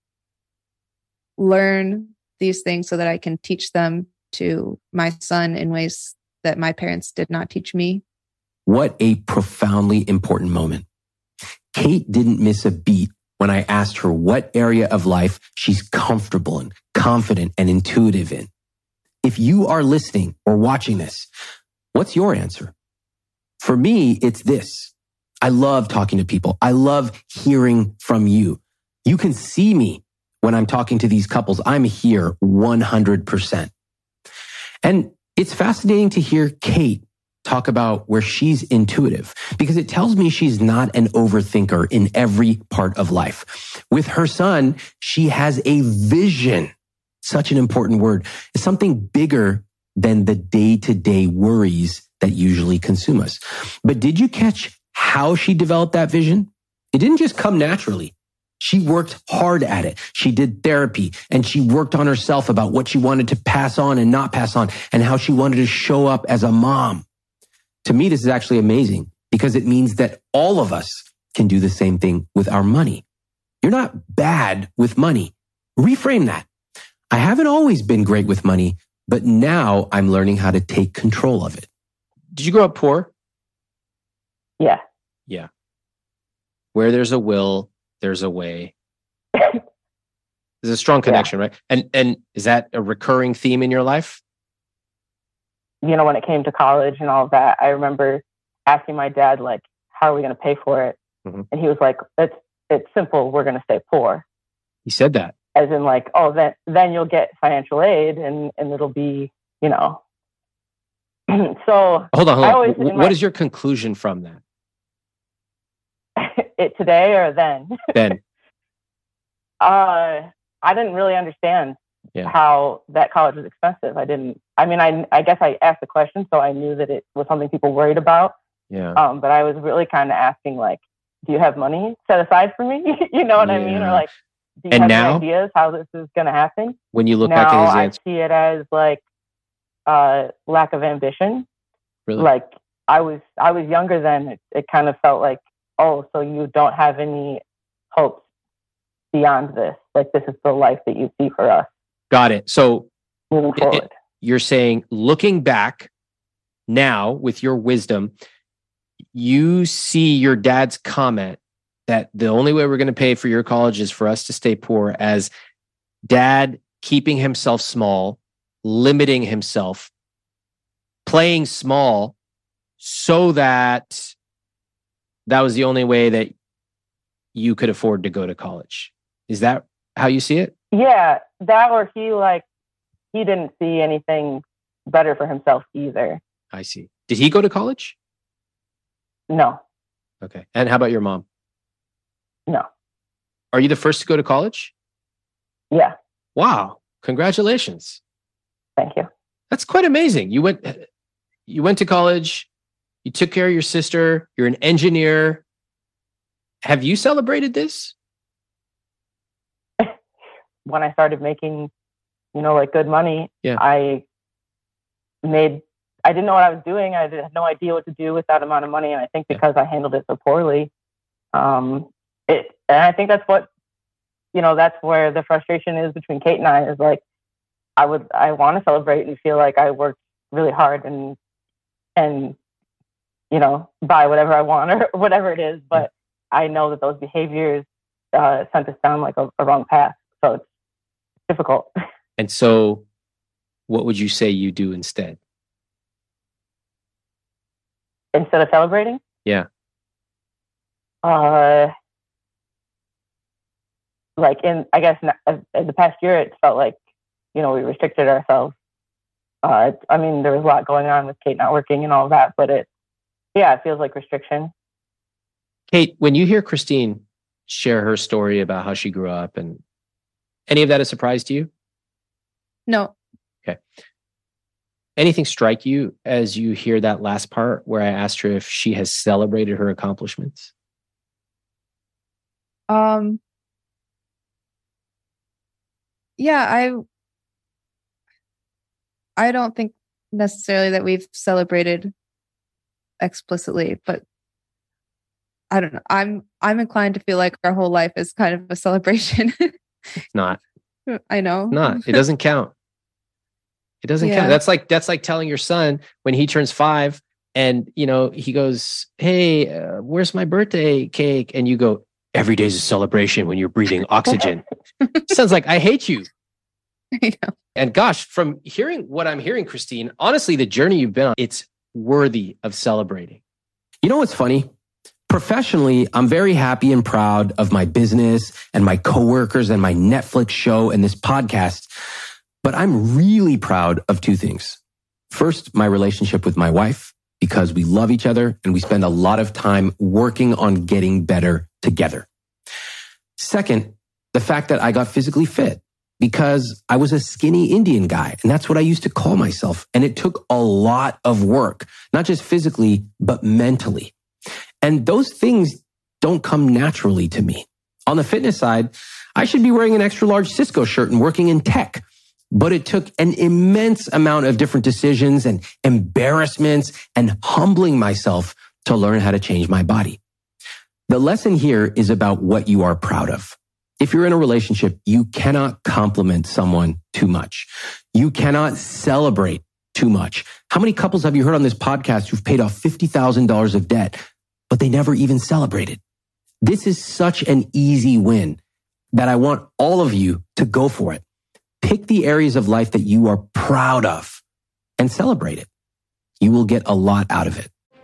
learn these things so that I can teach them to my son in ways that my parents did not teach me. What a profoundly important moment. Kate didn't miss a beat when I asked her what area of life she's comfortable in, confident and intuitive in. If you are listening or watching this, what's your answer? For me, it's this. I love talking to people. I love hearing from you. You can see me when I'm talking to these couples. I'm here 100%. And it's fascinating to hear Kate talk about where she's intuitive, because it tells me she's not an overthinker in every part of life. With her son, she has a vision. Such an important word. It's something bigger than the day-to-day worries that usually consume us. But did you catch how she developed that vision? It didn't just come naturally. She worked hard at it. She did therapy and she worked on herself about what she wanted to pass on and not pass on and how she wanted to show up as a mom. To me, this is actually amazing because it means that all of us can do the same thing with our money. You're not bad with money. Reframe that. I haven't always been great with money, but now I'm learning how to take control of it. Did you grow up poor? Yeah. Yeah. Where there's a will, there's a way. There's a strong connection, right? And is that a recurring theme in your life? You know, when it came to college and all of that, I remember asking my dad, like, how are we going to pay for it? Mm-hmm. And he was like, it's simple. We're going to stay poor. He said that. As in like, oh, then you'll get financial aid and it'll be, you know. So hold on. What is your conclusion from that? It today or then? Then. I didn't really understand how that college was expensive. I guess I asked the question, so I knew that it was something people worried about. Yeah. But I was really kind of asking, like, do you have money set aside for me? You know what I mean? Or like, do you have any ideas how this is going to happen? When you look back at his answer, I see it as like lack of ambition. Really? Like I was younger then. It kind of felt like, oh, so you don't have any hopes beyond this. Like this is the life that you see for us. Got it. So moving forward, you're saying, looking back now with your wisdom, you see your dad's comment that the only way we're going to pay for your college is for us to stay poor as dad keeping himself small, limiting himself, playing small so that was the only way that you could afford to go to college. Is that how you see it? Yeah, that, or he didn't see anything better for himself either. I see. Did he go to college? No. Okay. And how about your mom? No. Are you the first to go to college? Yeah. Wow. Congratulations. Thank you. That's quite amazing. You went to college, you took care of your sister, you're an engineer. Have you celebrated this? When I started making, like good money, I didn't know what I was doing. I had no idea what to do with that amount of money. And I think because I handled it so poorly, and I think that's what, that's where the frustration is between Kate and I, is like, I want to celebrate and feel like I worked really hard and buy whatever I want or whatever it is. But I know that those behaviors sent us down like a wrong path. So it's difficult. And so what would you say you do instead? Instead of celebrating? Yeah. Like in the past year, it felt like, we restricted ourselves. There was a lot going on with Kate not working and all of that, but it feels like restriction. Kate, when you hear Christine share her story about how she grew up, and any of that a surprise to you? No. Okay. Anything strike you as you hear that last part where I asked her if she has celebrated her accomplishments? Yeah, I don't think necessarily that we've celebrated explicitly, but I don't know. I'm inclined to feel like our whole life is kind of a celebration. It's not. I know. Not. It doesn't count. It doesn't count. That's like telling your son when he turns 5 and, he goes, hey, where's my birthday cake? And you go, every day's a celebration when you're breathing oxygen. Sounds like I hate you. I know. And gosh, from hearing what I'm hearing, Christine, honestly, the journey you've been on, it's worthy of celebrating. You know what's funny? Professionally, I'm very happy and proud of my business and my coworkers and my Netflix show and this podcast. But I'm really proud of 2 things. First, my relationship with my wife, because we love each other and we spend a lot of time working on getting better together. Second, the fact that I got physically fit because I was a skinny Indian guy, and that's what I used to call myself. And it took a lot of work, not just physically, but mentally. And those things don't come naturally to me. On the fitness side, I should be wearing an extra large Cisco shirt and working in tech. But it took an immense amount of different decisions and embarrassments and humbling myself to learn how to change my body. The lesson here is about what you are proud of. If you're in a relationship, you cannot compliment someone too much. You cannot celebrate too much. How many couples have you heard on this podcast who've paid off $50,000 of debt, but they never even celebrated? This is such an easy win that I want all of you to go for it. Pick the areas of life that you are proud of and celebrate it. You will get a lot out of it.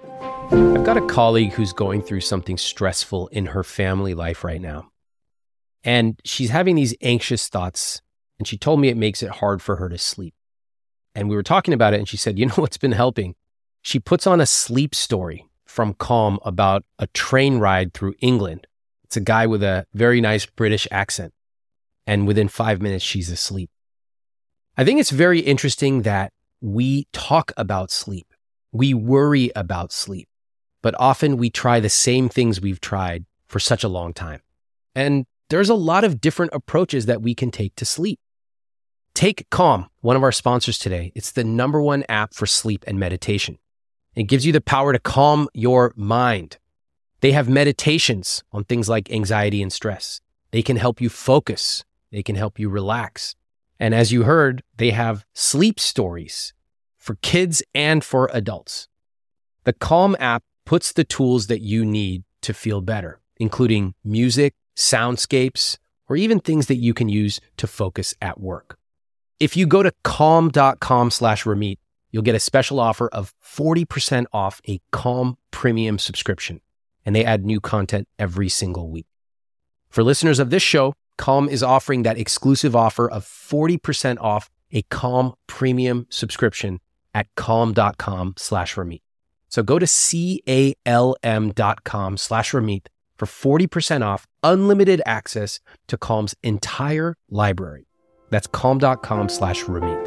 I've got a colleague who's going through something stressful in her family life right now. And she's having these anxious thoughts. And she told me it makes it hard for her to sleep. And we were talking about it. And she said, you know what's been helping? She puts on a sleep story from Calm about a train ride through England. It's a guy with a very nice British accent. And within 5 minutes, she's asleep. I think it's very interesting that we talk about sleep. We worry about sleep. But often we try the same things we've tried for such a long time. And there's a lot of different approaches that we can take to sleep. Take Calm, one of our sponsors today. It's the #1 app for sleep and meditation. It gives you the power to calm your mind. They have meditations on things like anxiety and stress. They can help you focus. They can help you relax. And as you heard, they have sleep stories for kids and for adults. The Calm app puts the tools that you need to feel better, including music, soundscapes, or even things that you can use to focus at work. If you go to calm.com/Ramit, you'll get a special offer of 40% off a Calm premium subscription, and they add new content every single week. For listeners of this show, Calm is offering that exclusive offer of 40% off a Calm premium subscription at calm.com/Ramit. So go to calm.com/Ramit for 40% off unlimited access to Calm's entire library. That's calm.com/Ramit.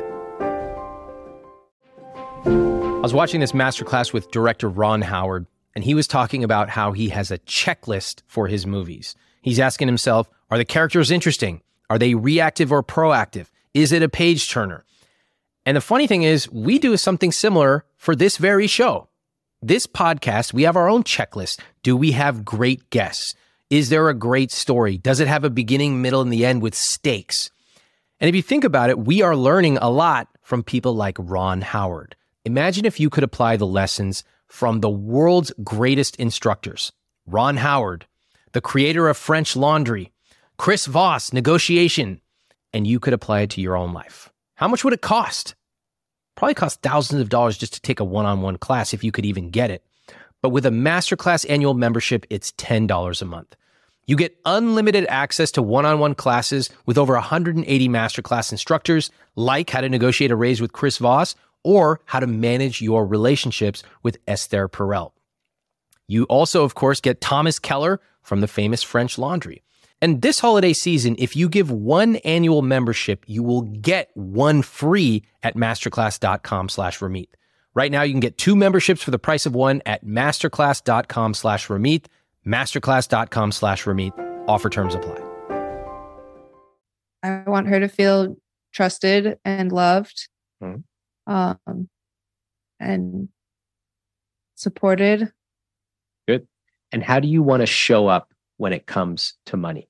I was watching this masterclass with director Ron Howard, and he was talking about how he has a checklist for his movies. He's asking himself, are the characters interesting? Are they reactive or proactive? Is it a page turner? And the funny thing is, we do something similar for this very show. This podcast, we have our own checklist. Do we have great guests? Is there a great story? Does it have a beginning, middle, and the end with stakes? And if you think about it, we are learning a lot from people like Ron Howard. Imagine if you could apply the lessons from the world's greatest instructors. Ron Howard, the creator of French Laundry, Chris Voss, Negotiation, and you could apply it to your own life. How much would it cost? Probably cost thousands of dollars just to take a one-on-one class if you could even get it. But with a Masterclass annual membership, it's $10 a month. You get unlimited access to one-on-one classes with over 180 Masterclass instructors, like how to negotiate a raise with Chris Voss or how to manage your relationships with Esther Perel. You also, of course, get Thomas Keller from the famous French Laundry. And this holiday season, if you give one annual membership, you will get one free at masterclass.com/Ramit. Right now, you can get 2 memberships for the price of one at masterclass.com/Ramit, masterclass.com/Ramit. Offer terms apply. I want her to feel trusted and loved, and supported. Good. And how do you want to show up when it comes to money?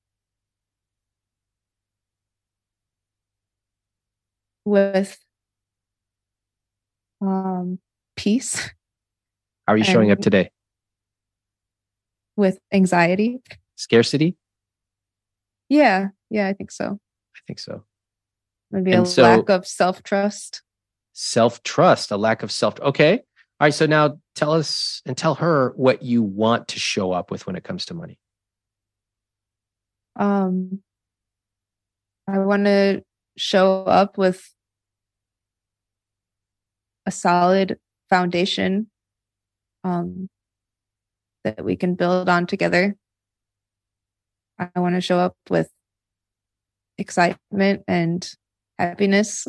With peace. How are you showing up today? With anxiety. Scarcity? Yeah, I think so. I think so. Maybe lack of self-trust. Self-trust, a lack of self. Okay. All right. So now tell us and tell her what you want to show up with when it comes to money. I want to show up with a solid foundation that we can build on together. I want to show up with excitement and happiness.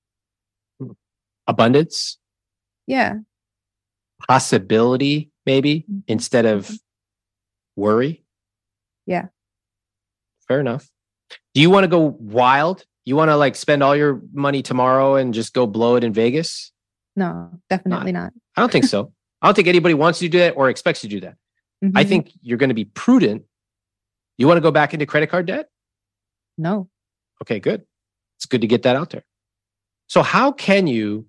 Abundance? Yeah. Possibility, maybe, instead of worry? Yeah. Fair enough. Do you want to go wild? You want to spend all your money tomorrow and just go blow it in Vegas? No, definitely not. I don't think so. I don't think anybody wants you to do that or expects you to do that. Mm-hmm. I think you're going to be prudent. You want to go back into credit card debt? No. Okay, good. It's good to get that out there. So how can you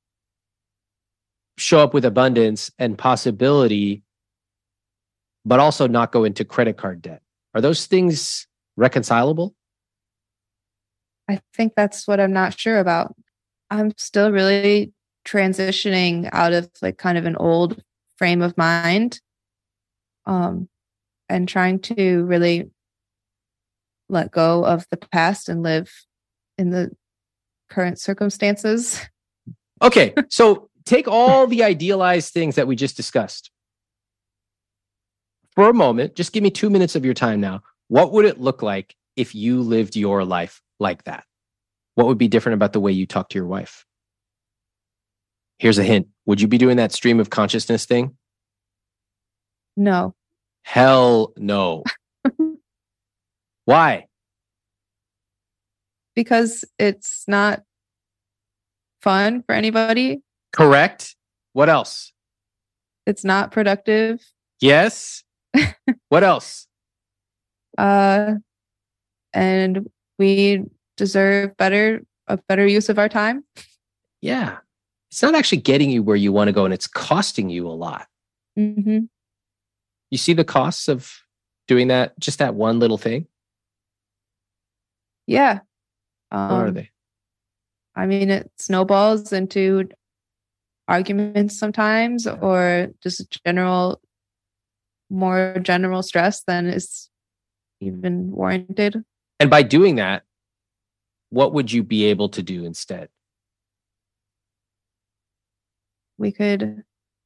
show up with abundance and possibility, but also not go into credit card debt? Are those things reconcilable? I think that's what I'm not sure about. I'm still really transitioning out of kind of an old frame of mind. And trying to really let go of the past and live in the current circumstances. Okay, so take all the idealized things that we just discussed. For a moment, just give me 2 minutes of your time now. What would it look like if you lived your life like that? What would be different about the way you talk to your wife? Here's a hint. Would you be doing that stream of consciousness thing? No. Hell no. Why? Because it's not fun for anybody. Correct. What else? It's not productive. Yes. What else? And we deserve a better use of our time. Yeah. It's not actually getting you where you want to go, and it's costing you a lot. Mm-hmm. You see the costs of doing that, just that one little thing? Yeah. What are they? I mean, it snowballs into arguments sometimes, or just more general stress than is even warranted. And by doing that, what would you be able to do instead? We could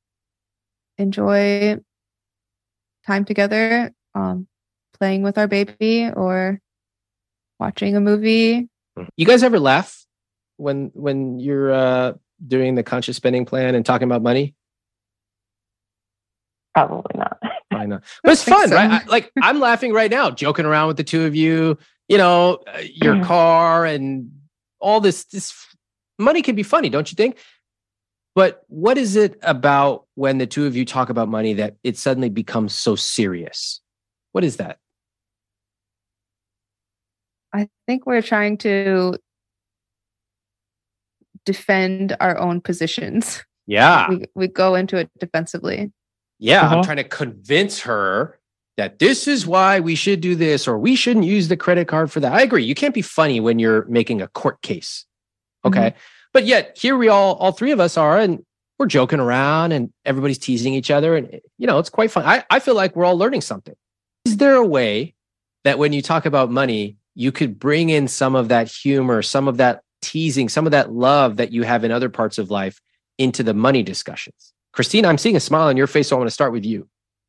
enjoy time together, playing with our baby or watching a movie. You guys ever laugh when you're doing the conscious spending plan and talking about money? Probably not. Probably not. But it's fun, so. right? I'm laughing right now, joking around with the two of you. You know, your car and all this money can be funny, don't you think? But what is it about when the two of you talk about money that it suddenly becomes so serious? What is that? I think we're trying to defend our own positions. Yeah. We go into it defensively. Yeah. I'm trying to convince her that this is why we should do this, or we shouldn't use the credit card for that. I agree. You can't be funny when you're making a court case. Okay. Mm-hmm. But yet here we all three of us are, and we're joking around and everybody's teasing each other. And, you know, it's quite fun. I feel like we're all learning something. Is there a way that when you talk about money, you could bring in some of that humor, some of that teasing, some of that love that you have in other parts of life into the money discussions? Christine, I'm seeing a smile on your face, so I want to start with you.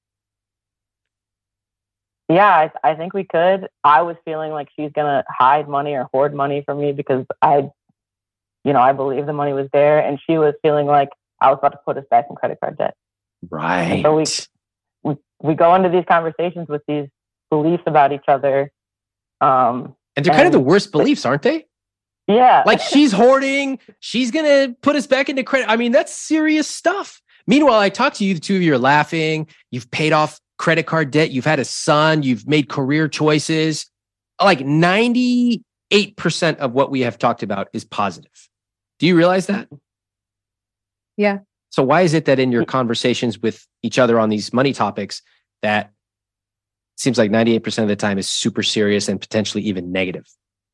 Yeah, I think we could. I was feeling like she's going to hide money or hoard money from me because I believe the money was there, and she was feeling like I was about to put us back in credit card debt. Right. And so we go into these conversations with these beliefs about each other. And they're kind of the worst beliefs, aren't they? Yeah. Like she's hoarding, she's going to put us back into credit. I mean, that's serious stuff. Meanwhile, I talk to you, the two of you are laughing. You've paid off credit card debt. You've had a son. You've made career choices. Like 98% of what we have talked about is positive. Do you realize that? Yeah. So why is it that in your conversations with each other on these money topics, that seems like 98% of the time is super serious and potentially even negative?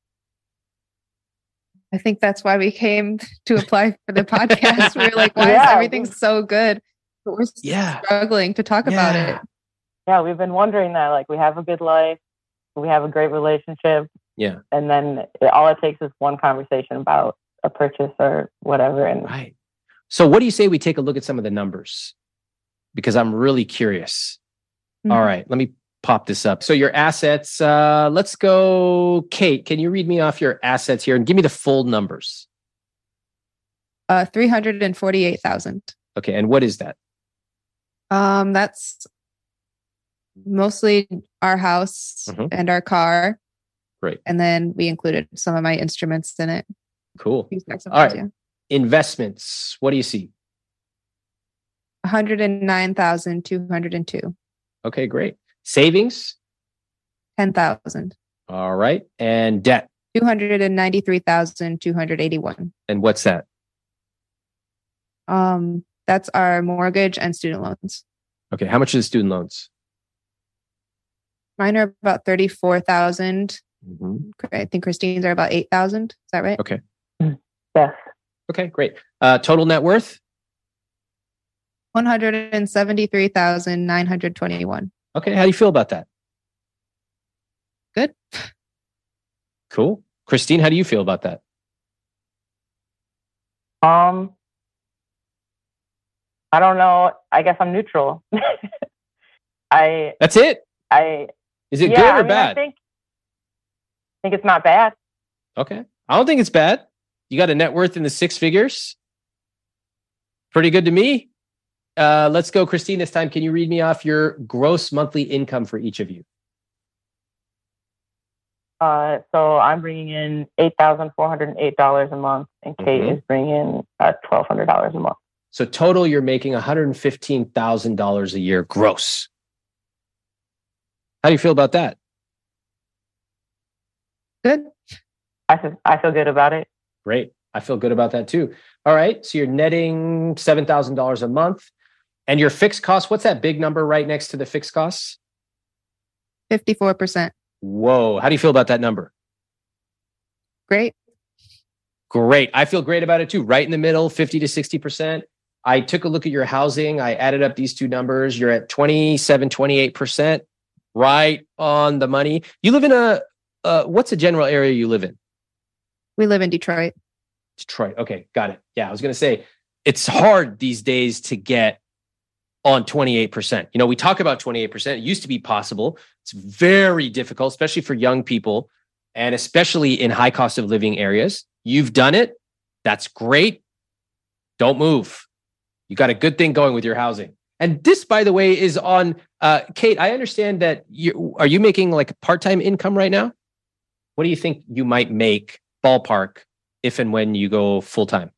I think that's why we came to apply for the podcast. We were like, why is everything so good? But we're struggling to talk about it. Yeah, we've been wondering that. Like, we have a good life. We have a great relationship. Yeah. And then all it takes is one conversation about a purchase or whatever. And right. So what do you say we take a look at some of the numbers? Because I'm really curious. Mm-hmm. All right, let me pop this up. So your assets, let's go. Kate, can you read me off your assets here and give me the full numbers? 348,000. Okay, and what is that? That's mostly our house and our car. Great. And then we included some of my instruments in it. Cool. All right. Yeah. Investments. What do you see? 109,202. Okay, great. Savings? 10,000. All right. And debt? 293,281. And what's that? That's our mortgage and student loans. Okay. How much are the student loans? Mine are about 34,000. Mm-hmm. I think Christine's are about 8,000. Is that right? Okay. Yes. Okay, great. Total net worth? $173,921. Okay. How do you feel about that? Good. Cool. Christine, how do you feel about that? I don't know. I guess I'm neutral. That's it? Is it good or bad? I think it's not bad. Okay. I don't think it's bad. You got a net worth in the six figures. Pretty good to me. Let's go, Christine, this time. Can you read me off your gross monthly income for each of you? So I'm bringing in $8,408 a month, and Kate is bringing in $1,200 a month. So total, you're making $115,000 a year gross. How do you feel about that? Good. I feel good about it. Great. I feel good about that too. All right. So you're netting $7,000 a month. And your fixed costs, what's that big number right next to the fixed costs? 54%. Whoa. How do you feel about that number? Great. Great. I feel great about it too. Right in the middle, 50 to 60%. I took a look at your housing. I added up these two numbers. You're at 27, 28%. Right on the money. You live in what's the general area you live in? We live in Detroit. Detroit. Okay. Got it. Yeah. I was going to say, it's hard these days to get on 28%. You know, we talk about 28%. It used to be possible. It's very difficult, especially for young people and especially in high cost of living areas. You've done it. That's great. Don't move. You got a good thing going with your housing. And this, by the way, is on, Kate, I understand that are you making like part-time income right now? What do you think you might make ballpark if and when you go full-time?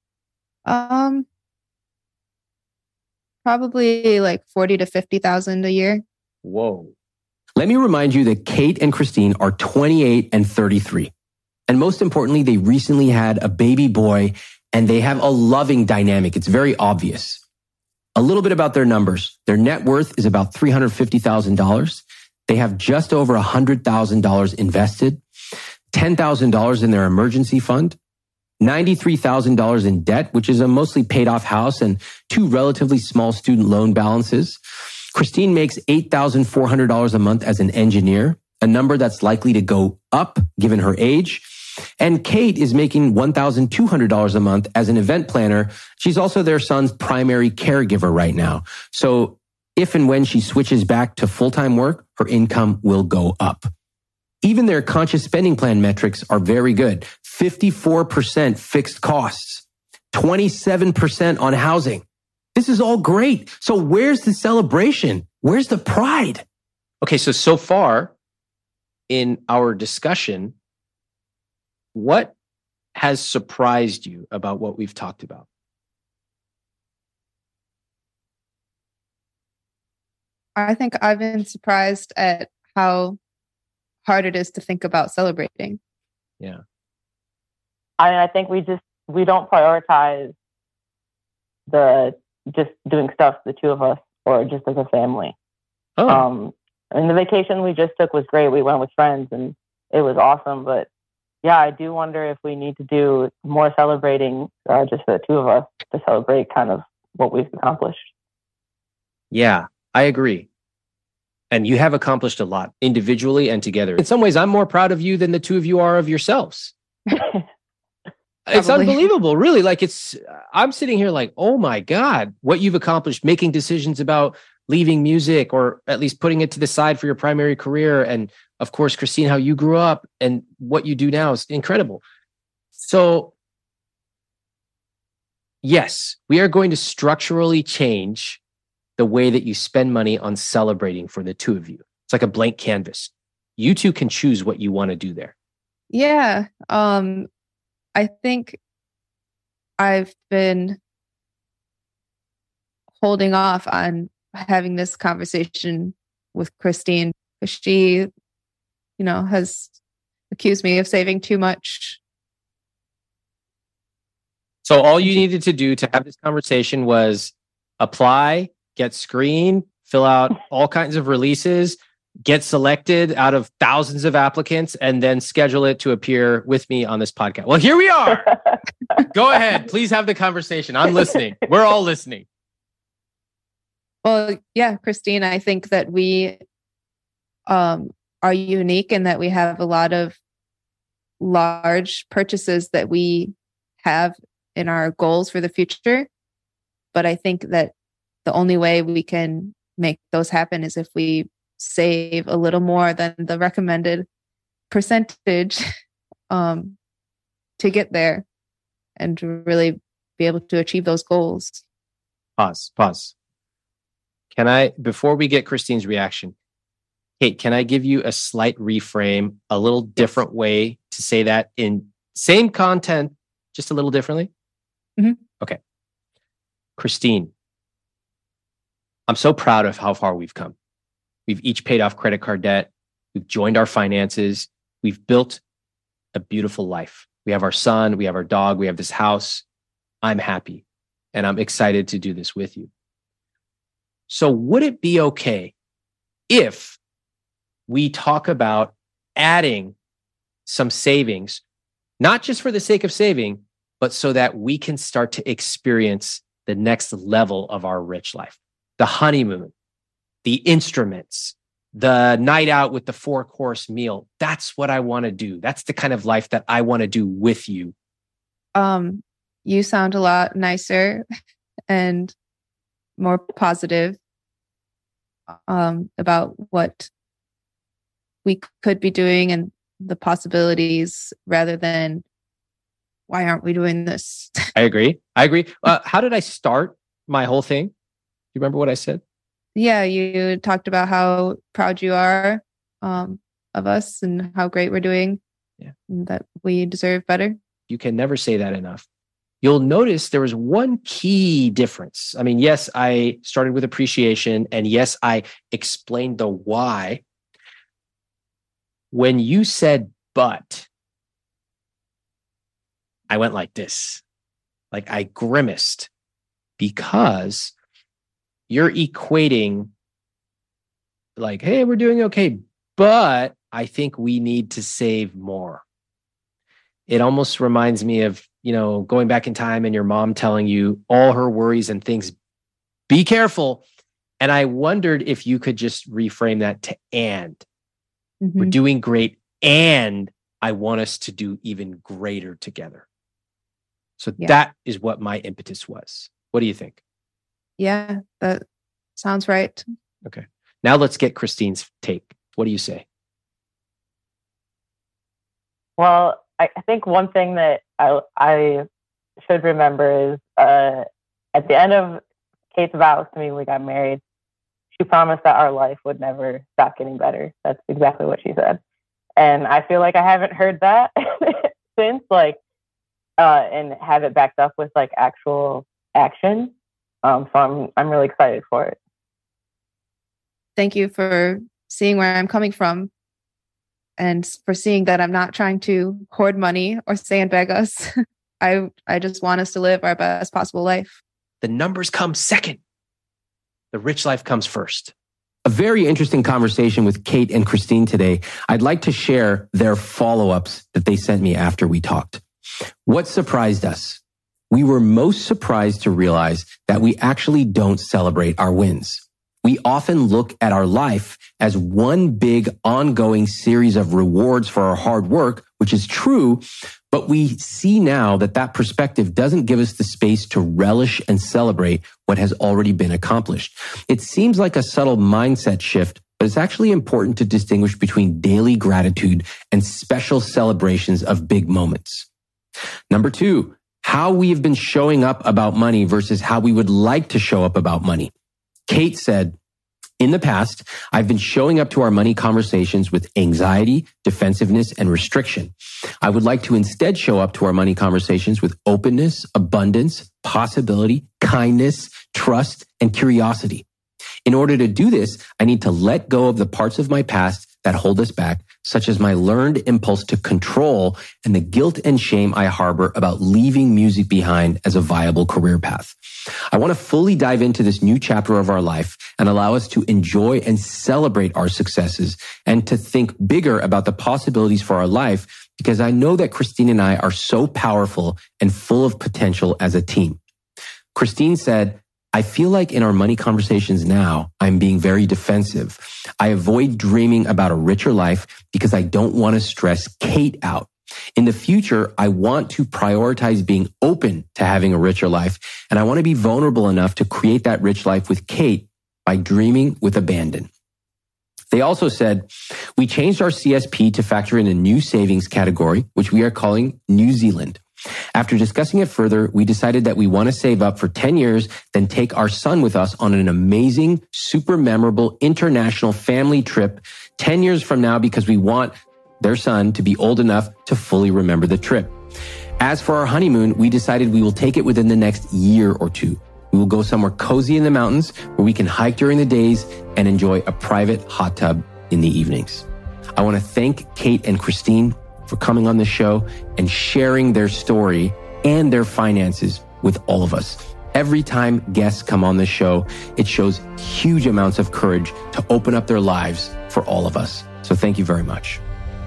Probably like 40 to 50,000 a year. Whoa. Let me remind you that Kate and Christine are 28 and 33. And most importantly, they recently had a baby boy and they have a loving dynamic. It's very obvious. A little bit about their numbers. Their net worth is about $350,000. They have just over $100,000 invested, $10,000 in their emergency fund, $93,000 in debt, which is a mostly paid off house and two relatively small student loan balances. Christine makes $8,400 a month as an engineer, a number that's likely to go up given her age. And Kate is making $1,200 a month as an event planner. She's also their son's primary caregiver right now. So if and when she switches back to full-time work, her income will go up. Even their conscious spending plan metrics are very good. 54% fixed costs, 27% on housing. This is all great. So where's the celebration? Where's the pride? Okay, so far in our discussion, what has surprised you about what we've talked about? I think I've been surprised at how hard it is to think about celebrating. Yeah. I think we don't prioritize just doing stuff, the two of us, or just as a family. Oh. And the vacation we just took was great. We went with friends and it was awesome. But yeah, I do wonder if we need to do more celebrating just for the two of us to celebrate kind of what we've accomplished. Yeah, I agree. And you have accomplished a lot individually and together. In some ways, I'm more proud of you than the two of you are of yourselves. It's unbelievable, really. Like I'm sitting here like, oh my God, what you've accomplished, making decisions about leaving music or at least putting it to the side for your primary career. And of course, Christine, how you grew up and what you do now is incredible. So yes, we are going to structurally change the way that you spend money on celebrating for the two of you. It's like a blank canvas. You two can choose what you want to do there. Yeah. I think I've been holding off on having this conversation with Christine because she, has accused me of saving too much. So all you needed to do to have this conversation was apply, get screened, fill out all kinds of releases, get selected out of thousands of applicants, and then schedule it to appear with me on this podcast. Well, here we are. Go ahead. Please have the conversation. I'm listening. We're all listening. Well, yeah, Christine, I think that we are unique in that we have a lot of large purchases that we have in our goals for the future. But I think that the only way we can make those happen is if we save a little more than the recommended percentage to get there and to really be able to achieve those goals. Pause. Can I, before we get Christine's reaction, Kate, can I give you a slight reframe, a little different way to say that in same content, just a little differently? Mm-hmm. Okay. Christine, I'm so proud of how far we've come. We've each paid off credit card debt. We've joined our finances. We've built a beautiful life. We have our son, we have our dog, we have this house. I'm happy and I'm excited to do this with you. So would it be okay if we talk about adding some savings, not just for the sake of saving, but so that we can start to experience the next level of our rich life? The honeymoon, the instruments, the night out with the 4-course meal. That's what I want to do. That's the kind of life that I want to do with you. You sound a lot nicer and more positive about what we could be doing and the possibilities rather than why aren't we doing this? I agree. How did I start my whole thing? Do you remember what I said? Yeah, you talked about how proud you are of us and how great we're doing. Yeah. And that we deserve better. You can never say that enough. You'll notice there was one key difference. I mean, yes, I started with appreciation, and yes, I explained the why. When you said but, I went like this. Like I grimaced because you're equating like, hey, we're doing okay, but I think we need to save more. It almost reminds me of, going back in time and your mom telling you all her worries and things, be careful. And I wondered if you could just reframe that to and. Mm-hmm. We're doing great and I want us to do even greater together. So that is what my impetus was. What do you think? Yeah, that sounds right. Okay. Now let's get Christine's take. What do you say? Well, I think one thing that I should remember is at the end of Kate's vows to me when we got married, she promised that our life would never stop getting better. That's exactly what she said. And I feel like I haven't heard that since, and have it backed up with actual action. So I'm really excited for it. Thank you for seeing where I'm coming from and for seeing that I'm not trying to hoard money or sandbag us. I just want us to live our best possible life. The numbers come second. The rich life comes first. A very interesting conversation with Kate and Christine today. I'd like to share their follow-ups that they sent me after we talked. What surprised us? We were most surprised to realize that we actually don't celebrate our wins. We often look at our life as one big ongoing series of rewards for our hard work, which is true, but we see now that that perspective doesn't give us the space to relish and celebrate what has already been accomplished. It seems like a subtle mindset shift, but it's actually important to distinguish between daily gratitude and special celebrations of big moments. Number 2, how we have been showing up about money versus how we would like to show up about money. Kate said, in the past, I've been showing up to our money conversations with anxiety, defensiveness, and restriction. I would like to instead show up to our money conversations with openness, abundance, possibility, kindness, trust, and curiosity. In order to do this, I need to let go of the parts of my past that hold us back, such as my learned impulse to control and the guilt and shame I harbor about leaving music behind as a viable career path. I want to fully dive into this new chapter of our life and allow us to enjoy and celebrate our successes and to think bigger about the possibilities for our life, because I know that Christine and I are so powerful and full of potential as a team. Christine said, I feel like in our money conversations now, I'm being very defensive. I avoid dreaming about a richer life because I don't want to stress Kate out. In the future, I want to prioritize being open to having a richer life, and I want to be vulnerable enough to create that rich life with Kate by dreaming with abandon. They also said, we changed our CSP to factor in a new savings category, which we are calling New Zealand. After discussing it further, we decided that we want to save up for 10 years, then take our son with us on an amazing, super memorable international family trip 10 years from now because we want their son to be old enough to fully remember the trip. As for our honeymoon, we decided we will take it within the next year or two. We will go somewhere cozy in the mountains where we can hike during the days and enjoy a private hot tub in the evenings. I want to thank Kate and Christine for coming on the show and sharing their story and their finances with all of us. Every time guests come on the show, it shows huge amounts of courage to open up their lives for all of us. So thank you very much.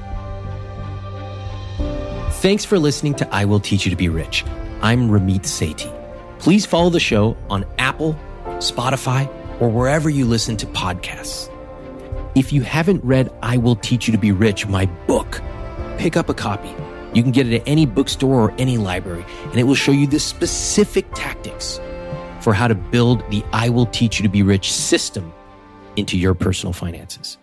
Thanks for listening to I Will Teach You to Be Rich. I'm Ramit Sethi. Please follow the show on Apple, Spotify, or wherever you listen to podcasts. If you haven't read I Will Teach You to Be Rich, my book, pick up a copy. You can get it at any bookstore or any library, and it will show you the specific tactics for how to build the I Will Teach You to Be Rich system into your personal finances.